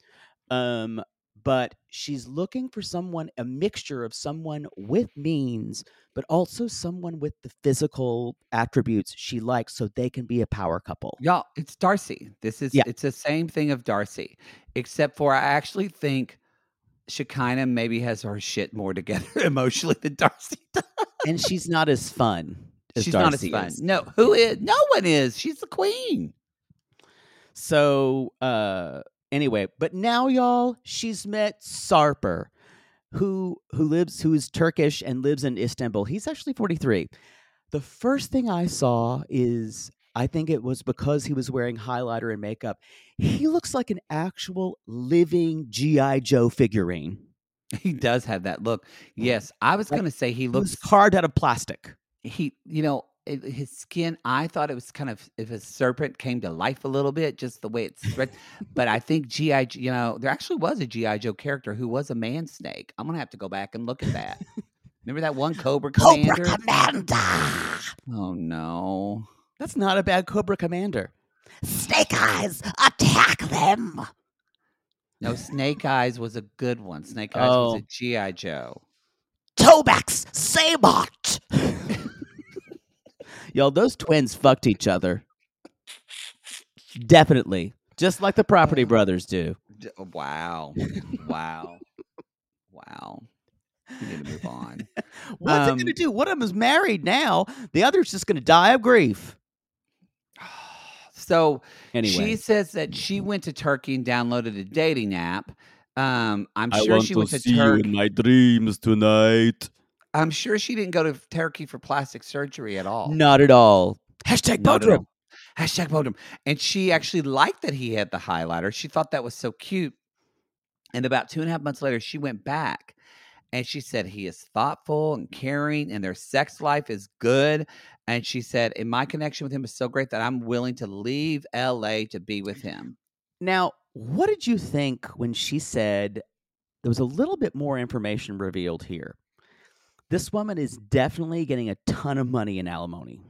Speaker 6: But she's looking for a mixture of someone with means, but also someone with the physical attributes she likes, so they can be a power couple.
Speaker 5: Y'all, it's Darcy. It's the same thing of Darcy, except for I actually think Shekinah maybe has her shit more together emotionally than Darcy does.
Speaker 6: And she's not as fun as Darcy
Speaker 5: not as fun.
Speaker 6: is.
Speaker 5: No, who is? No one is. She's the queen.
Speaker 6: So, anyway, but now, y'all, she's met Sarper, who is Turkish and lives in Istanbul. He's actually 43. The first thing I saw is, I think it was because he was wearing highlighter and makeup, he looks like an actual living G.I. Joe figurine.
Speaker 5: He does have that look. Yes, I was going to say he looks
Speaker 6: carved out of plastic.
Speaker 5: His skin, I thought it was kind of, if a serpent came to life a little bit, just the way it's spread. But I think G.I., there actually was a G.I. Joe character who was a man snake. I'm going to have to go back and look at that. Remember that one Cobra Commander?
Speaker 6: Cobra Commander!
Speaker 5: Oh, no.
Speaker 6: That's not a bad Cobra Commander. Snake Eyes, attack them!
Speaker 5: No, Snake Eyes was a good one. Snake Eyes was a G.I. Joe.
Speaker 6: Tobax Sabot! Y'all, those twins fucked each other. Definitely. Just like the Property Brothers do.
Speaker 5: Wow. Wow. We need to move on.
Speaker 6: What's it going to do? One of them is married now. The other's just going to die of grief.
Speaker 5: So
Speaker 6: anyway,
Speaker 5: she says that she went to Turkey and downloaded a dating app. I'm sure she went to Turkey. I want to see you in
Speaker 6: my dreams tonight.
Speaker 5: I'm sure she didn't go to Turkey for plastic surgery at all.
Speaker 6: Not at all. #Bodrum.
Speaker 5: #Bodrum. And she actually liked that he had the highlighter. She thought that was so cute. And about 2.5 months later, she went back. And she said he is thoughtful and caring, and their sex life is good. And she said, and my connection with him is so great that I'm willing to leave LA to be with him.
Speaker 6: Now, what did you think when she said there was a little bit more information revealed here? This woman is definitely getting a ton of money in alimony.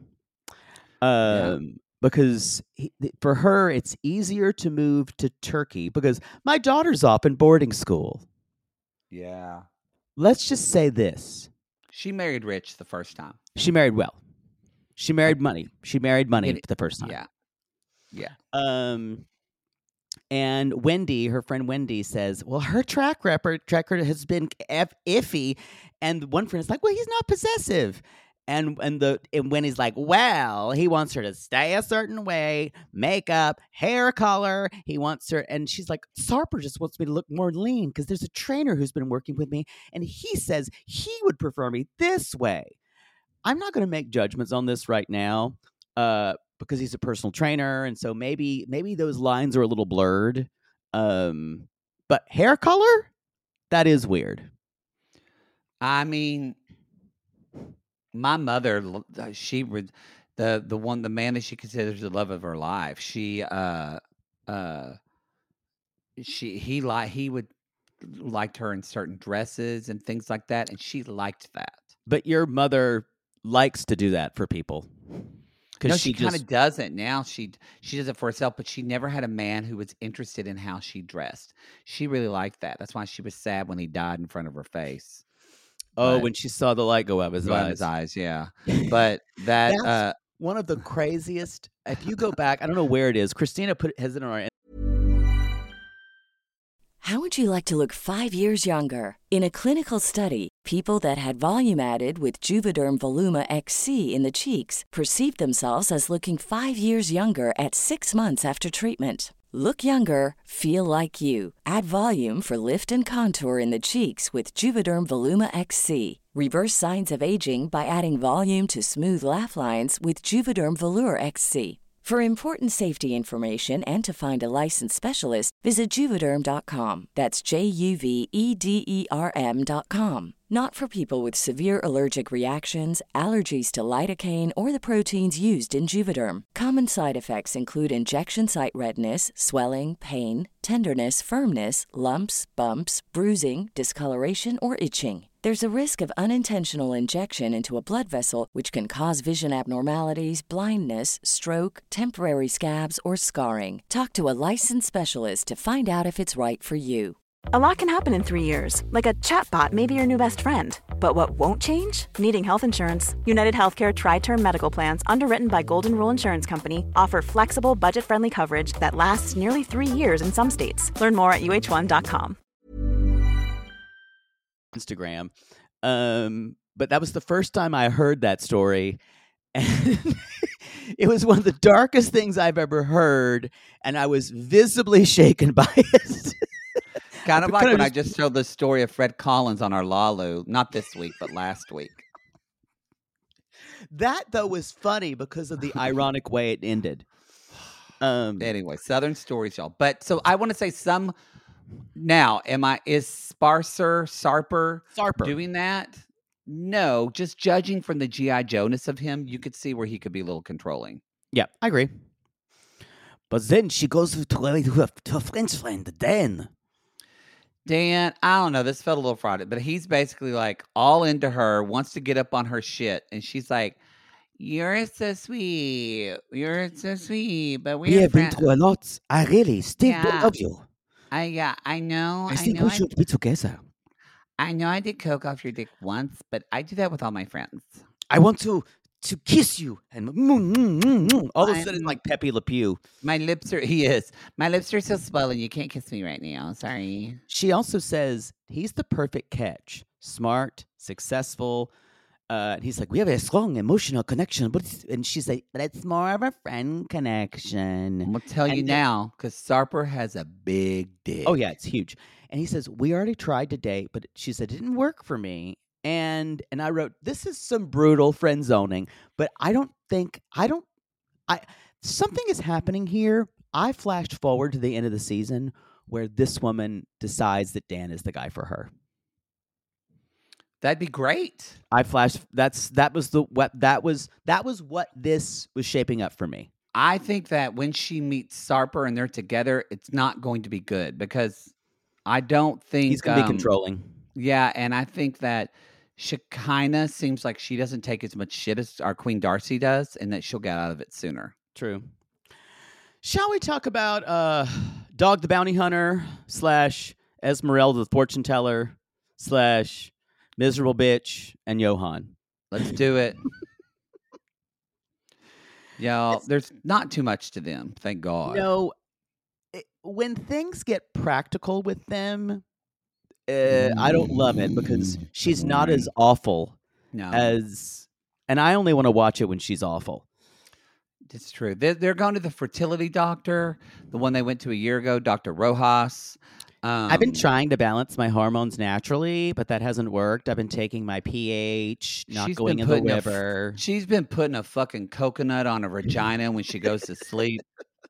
Speaker 6: Because for her, it's easier to move to Turkey because my daughter's off in boarding school.
Speaker 5: Yeah.
Speaker 6: Let's just say this.
Speaker 5: She married rich the first time.
Speaker 6: She married well. She married money. She married money the first time.
Speaker 5: Yeah.
Speaker 6: And Wendy, her friend Wendy, says, well, her track record has been iffy. And one friend is like, well, he's not possessive. And Wendy's like, well, he wants her to stay a certain way, makeup, hair color. He wants her. And she's like, Sarper just wants me to look more lean because there's a trainer who's been working with me. And he says he would prefer me this way. I'm not going to make judgments on this right now because he's a personal trainer. And so maybe those lines are a little blurred. But hair color, that is weird.
Speaker 5: I mean, my mother, she would the man that she considers the love of her life. He would liked her in certain dresses and things like that, and she liked that.
Speaker 6: But your mother likes to do that for people.
Speaker 5: No, she kind of doesn't now. She does it for herself, but she never had a man who was interested in how she dressed. She really liked that. That's why she was sad when he died in front of her face.
Speaker 6: Oh, when she saw the light go out of his
Speaker 5: eyes, yeah. But that
Speaker 6: one of the craziest. If you go back, I don't know where it is. Christina has it on our.
Speaker 9: How would you like to look 5 years younger? In a clinical study, people that had volume added with Juvederm Voluma XC in the cheeks perceived themselves as looking 5 years younger at 6 months after treatment. Look younger, feel like you. Add volume for lift and contour in the cheeks with Juvederm Voluma XC. Reverse signs of aging by adding volume to smooth laugh lines with Juvederm Volure XC. For important safety information and to find a licensed specialist, visit Juvederm.com. That's JUVEDERM.com. Not for people with severe allergic reactions, allergies to lidocaine, or the proteins used in Juvederm. Common side effects include injection site redness, swelling, pain, tenderness, firmness, lumps, bumps, bruising, discoloration, or itching. There's a risk of unintentional injection into a blood vessel, which can cause vision abnormalities, blindness, stroke, temporary scabs, or scarring. Talk to a licensed specialist to find out if it's right for you.
Speaker 10: A lot can happen in 3 years, like a chatbot may be your new best friend. But what won't change? Needing health insurance. United Healthcare Tri-Term Medical Plans, underwritten by Golden Rule Insurance Company, offer flexible, budget-friendly coverage that lasts nearly 3 years in some states. Learn more at uh1.com.
Speaker 6: Instagram. But that was the first time I heard that story. And it was one of the darkest things I've ever heard. And I was visibly shaken by it.
Speaker 5: Kind of like when I just told the story of Fred Collins on our Lalu, not this week, but last week.
Speaker 6: That, though, was funny because of the ironic way it ended.
Speaker 5: Anyway, Southern stories, y'all. But so I want to say some now. Is Sarper doing that? No, just judging from the G.I. Joe-ness of him, you could see where he could be a little controlling.
Speaker 6: Yeah, I agree. But then she goes to her French friend, Dan.
Speaker 5: Dan, I don't know. This felt a little frauded, but he's basically like all into her, wants to get up on her shit. And she's like, you're so sweet. You're so sweet. But
Speaker 6: we have been through a lot. I really still love you.
Speaker 5: I know.
Speaker 6: I think we should be together.
Speaker 5: I know I did coke off your dick once, but I do that with all my friends.
Speaker 6: I want to kiss you and all of a sudden like Pepe Le Pew.
Speaker 5: My lips are so swollen. You can't kiss me right now. Sorry.
Speaker 6: She also says he's the perfect catch. Smart, successful. He's like, we have a strong emotional connection, and she's like, but it's more of a friend connection.
Speaker 5: I'm gonna tell you now, because Sarper has a big dick.
Speaker 6: Oh yeah, it's huge. And he says, we already tried to date, but she said it didn't work for me. And I wrote, this is some brutal friend zoning, but something is happening here. I flashed forward to the end of the season where this woman decides that Dan is the guy for her.
Speaker 5: That'd be great.
Speaker 6: That was what this was shaping up for me.
Speaker 5: I think that when she meets Sarper and they're together, it's not going to be good because I don't think
Speaker 6: he's going to be controlling.
Speaker 5: Yeah, and I think that Shekinah seems like she doesn't take as much shit as our Queen Darcy does, and that she'll get out of it sooner.
Speaker 6: True. Shall we talk about Dog the Bounty Hunter / Esmeralda the Fortune Teller / Miserable Bitch and Johan?
Speaker 5: Let's do it. Y'all, there's not too much to them, thank God.
Speaker 6: No, when things get practical with them, I don't love it because she's not as awful as, and I only want to watch it when she's awful.
Speaker 5: It's true. They're going to the fertility doctor, the one they went to a year ago, Dr. Rojas.
Speaker 6: I've been trying to balance my hormones naturally, but that hasn't worked. I've been taking my pH, not going in the river.
Speaker 5: She's been putting a fucking coconut on her vagina when she goes to sleep.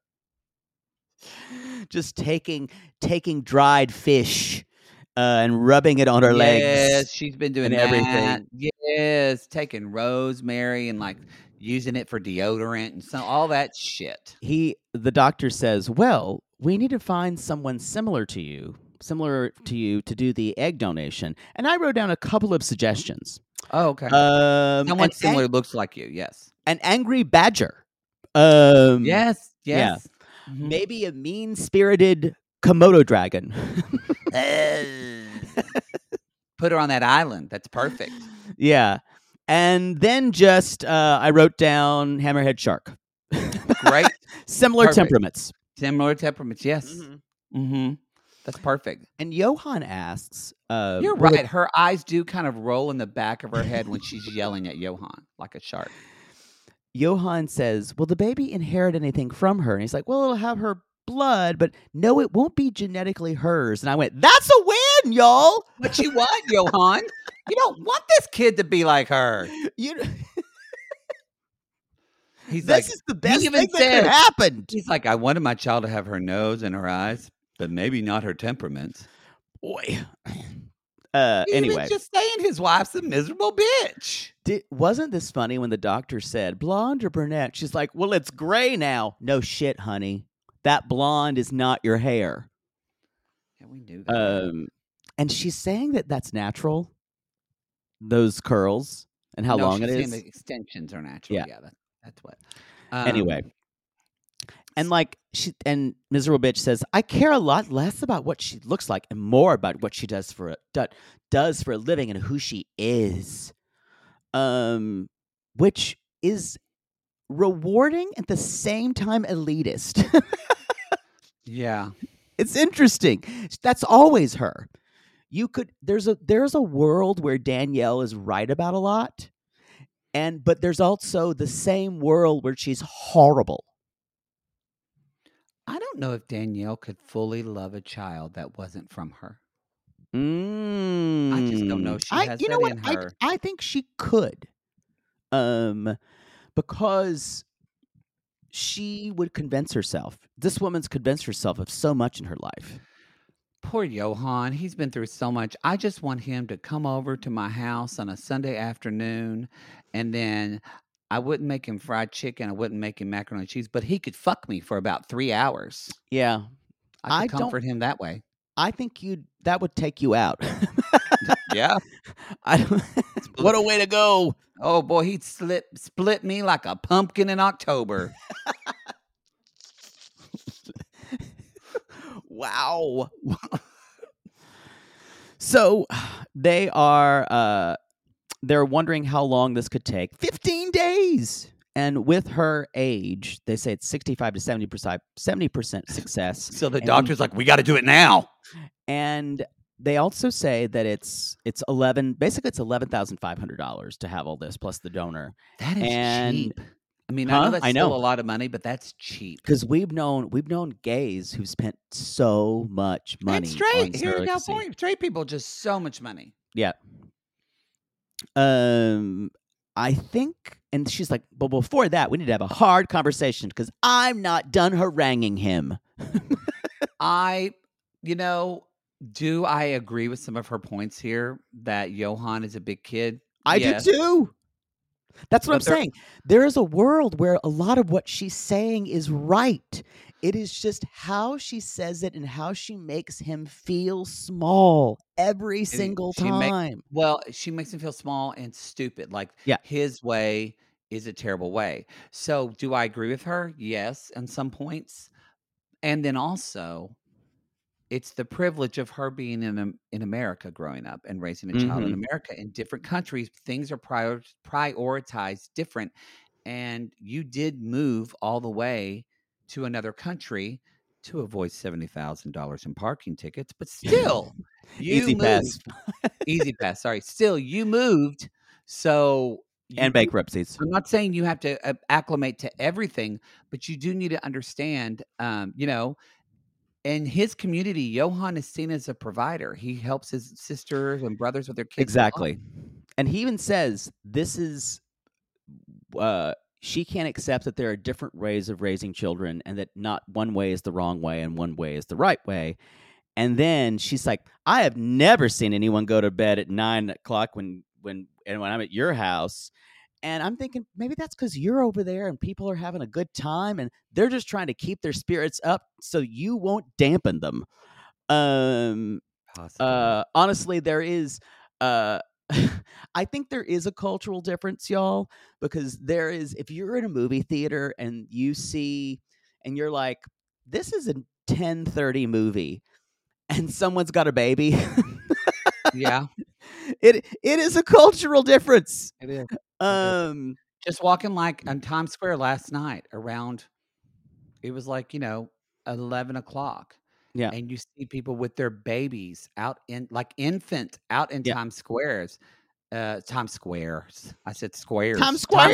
Speaker 6: Just taking dried fish and rubbing it on her legs.
Speaker 5: Yes, she's been doing
Speaker 6: everything.
Speaker 5: Yes, taking rosemary and like using it for deodorant and all that shit.
Speaker 6: The doctor says, well, we need to find someone similar to you to do the egg donation. And I wrote down a couple of suggestions.
Speaker 5: Oh, okay. Someone similar looks like you, yes.
Speaker 6: An angry badger.
Speaker 5: Yes.
Speaker 6: Yeah.
Speaker 5: Mhm.
Speaker 6: Maybe a mean-spirited Komodo dragon.
Speaker 5: Put her on that island. That's perfect.
Speaker 6: Yeah. And then just I wrote down hammerhead shark.
Speaker 5: Great.
Speaker 6: Similar
Speaker 5: Perfect.
Speaker 6: temperaments.
Speaker 5: Similar temperaments. Yes. Mm-hmm. That's perfect.
Speaker 6: And Johan asks,
Speaker 5: You're right. Her eyes do kind of roll in the back of her head when she's yelling at Johan like a shark.
Speaker 6: Johan says, will the baby inherit anything from her? And he's like, well, it'll have her blood, but no, it won't be genetically hers. And I went, that's a win, y'all.
Speaker 5: What you want, Johan? You don't want this kid to be like her. He's
Speaker 6: this
Speaker 5: like,
Speaker 6: is the best
Speaker 5: he even
Speaker 6: thing that could happen.
Speaker 5: He's like, I wanted my child to have her nose and her eyes, but maybe not her temperament.
Speaker 6: Boy.
Speaker 5: Anyway, just saying his wife's a miserable bitch.
Speaker 6: Wasn't this funny when the doctor said blonde or brunette? She's like, well, it's gray now. No shit, honey. That blonde is not your hair.
Speaker 5: Yeah, we knew that.
Speaker 6: And she's saying that that's natural. Those curls and how long it is.
Speaker 5: The extensions are natural. Yeah, that's what.
Speaker 6: Anyway. And like miserable bitch says, I care a lot less about what she looks like and more about what she does for a living and who she is, which is rewarding at the same time elitist.
Speaker 5: Yeah,
Speaker 6: it's interesting. That's always her. There's a world where Danielle is right about a lot, but there's also the same world where she's horrible.
Speaker 5: I don't know if Danielle could fully love a child that wasn't from her.
Speaker 6: I
Speaker 5: just don't know. She has that in her.
Speaker 6: I think she could, because she would convince herself. This woman's convinced herself of so much in her life.
Speaker 5: Poor Johan. He's been through so much. I just want him to come over to my house on a Sunday afternoon, and then I wouldn't make him fried chicken. I wouldn't make him macaroni and cheese, but he could fuck me for about 3 hours.
Speaker 6: Yeah.
Speaker 5: I could comfort him that way.
Speaker 6: I think that would take you out.
Speaker 5: Yeah.
Speaker 6: What a way to go.
Speaker 5: Oh, boy, he'd split me like a pumpkin in October.
Speaker 6: Wow. So they're wondering how long this could take. 15 days. And with her age, they say it's 65 to 70% success.
Speaker 5: So the doctor's like, we got to do it now.
Speaker 6: And they also say that it's $11,500 to have all this plus the donor.
Speaker 5: That is cheap. I mean, I know that's still a lot of money, but that's cheap.
Speaker 6: Because we've known gays who've spent so much money.
Speaker 5: And straight here in California, straight people just so much money.
Speaker 6: Yeah. I think, and she's like, but before that, we need to have a hard conversation because I'm not done haranguing him.
Speaker 5: Do I agree with some of her points here that Johan is a big kid?
Speaker 6: I do too. That's what I'm saying. There is a world where a lot of what she's saying is right. It is just how she says it and how she makes him feel small every single time.
Speaker 5: She makes him feel small and stupid. Like his way is a terrible way. So do I agree with her? Yes, on some points. And then also, it's the privilege of her being in America growing up and raising a child in America. In different countries, things are prioritized different. And you did move all the way to another country to avoid $70,000 in parking tickets, but still,
Speaker 6: Easy pass.
Speaker 5: Sorry. Still, you moved. So
Speaker 6: and bankruptcies.
Speaker 5: I'm not saying you have to acclimate to everything, but you do need to understand, in his community, Johan is seen as a provider. He helps his sisters and brothers with their kids.
Speaker 6: Exactly. And he even says this is she can't accept that there are different ways of raising children and that not one way is the wrong way and one way is the right way. And then she's like, I have never seen anyone go to bed at 9 o'clock when I'm at your house. And I'm thinking maybe that's because you're over there and people are having a good time and they're just trying to keep their spirits up so you won't dampen them. Honestly, there is I think there is a cultural difference, y'all, because there is, if you're in a movie theater and you see, and you're like, this is a 10:30 movie and someone's got a baby.
Speaker 5: Yeah.
Speaker 6: It is a cultural difference.
Speaker 5: It is. Just walking like on Times Square last night around, it was like, 11 o'clock.
Speaker 6: Yeah.
Speaker 5: And you see people with their babies out in, like infant, out in
Speaker 6: Yeah.
Speaker 5: Times Squares. Times Squares. I said squares.
Speaker 6: Times Squares.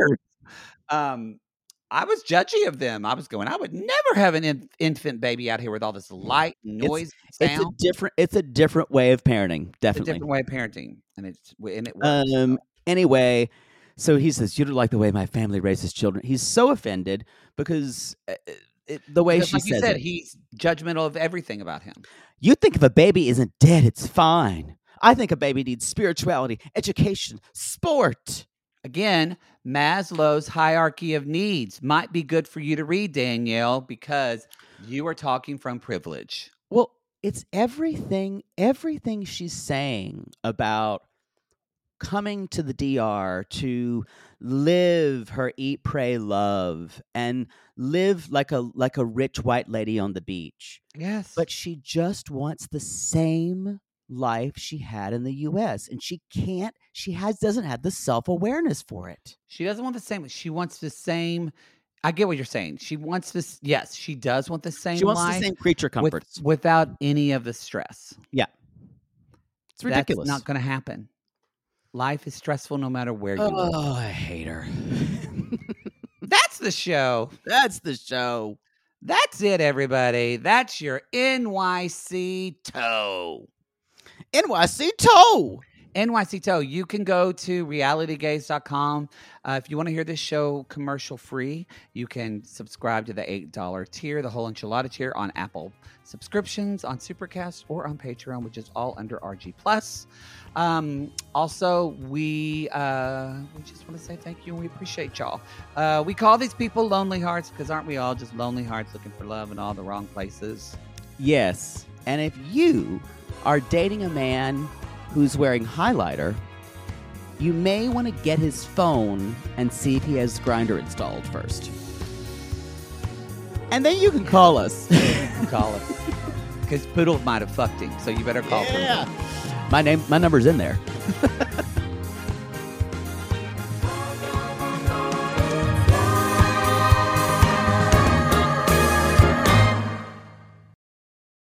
Speaker 5: I was judgy of them. I was going, I would never have an infant baby out here with all this light, noise, sound.
Speaker 6: It's a different way of parenting, definitely.
Speaker 5: It's a different way of parenting. And it works.
Speaker 6: Anyway, so he says, you don't like the way my family raises children. He's so offended because the way she
Speaker 5: like you
Speaker 6: says
Speaker 5: said,
Speaker 6: it.
Speaker 5: he's judgmental of everything about him.
Speaker 6: You think if a baby isn't dead, it's fine. I think a baby needs spirituality, education, sport.
Speaker 5: Again, Maslow's hierarchy of needs might be good for you to read, Danielle, because you are talking from privilege.
Speaker 6: Well, it's everything she's saying about coming to the DR to live her eat, pray, love, and live like a rich white lady on the beach.
Speaker 5: Yes.
Speaker 6: But she just wants the same life she had in the US, and doesn't have the self-awareness for it.
Speaker 5: She doesn't want the same. She wants the same. I get what you're saying. She wants this. Yes, she does want the same.
Speaker 6: She wants
Speaker 5: life
Speaker 6: the same creature comforts
Speaker 5: without any of the stress.
Speaker 6: Yeah. It's ridiculous.
Speaker 5: That's not going to happen. Life is stressful no matter where you live.
Speaker 6: Oh, I hate her.
Speaker 5: That's the show.
Speaker 6: That's the show.
Speaker 5: That's it, everybody. That's your NYC Toe.
Speaker 6: NYC Toe.
Speaker 5: NYC Toe. You can go to realitygaze.com. If you want to hear this show commercial free, you can subscribe to the $8 tier, the whole enchilada tier on Apple subscriptions, on Supercast, or on Patreon, which is all under RG+. Also, we just want to say thank you and we appreciate y'all. We call these people lonely hearts because aren't we all just lonely hearts looking for love in all the wrong places?
Speaker 6: Yes. And if you are dating a man who's wearing highlighter, you may want to get his phone and see if he has Grindr installed first. And then you can call us.
Speaker 5: Call us. Because Poodle might have fucked him, so you better call Poodle.
Speaker 6: My number's in there.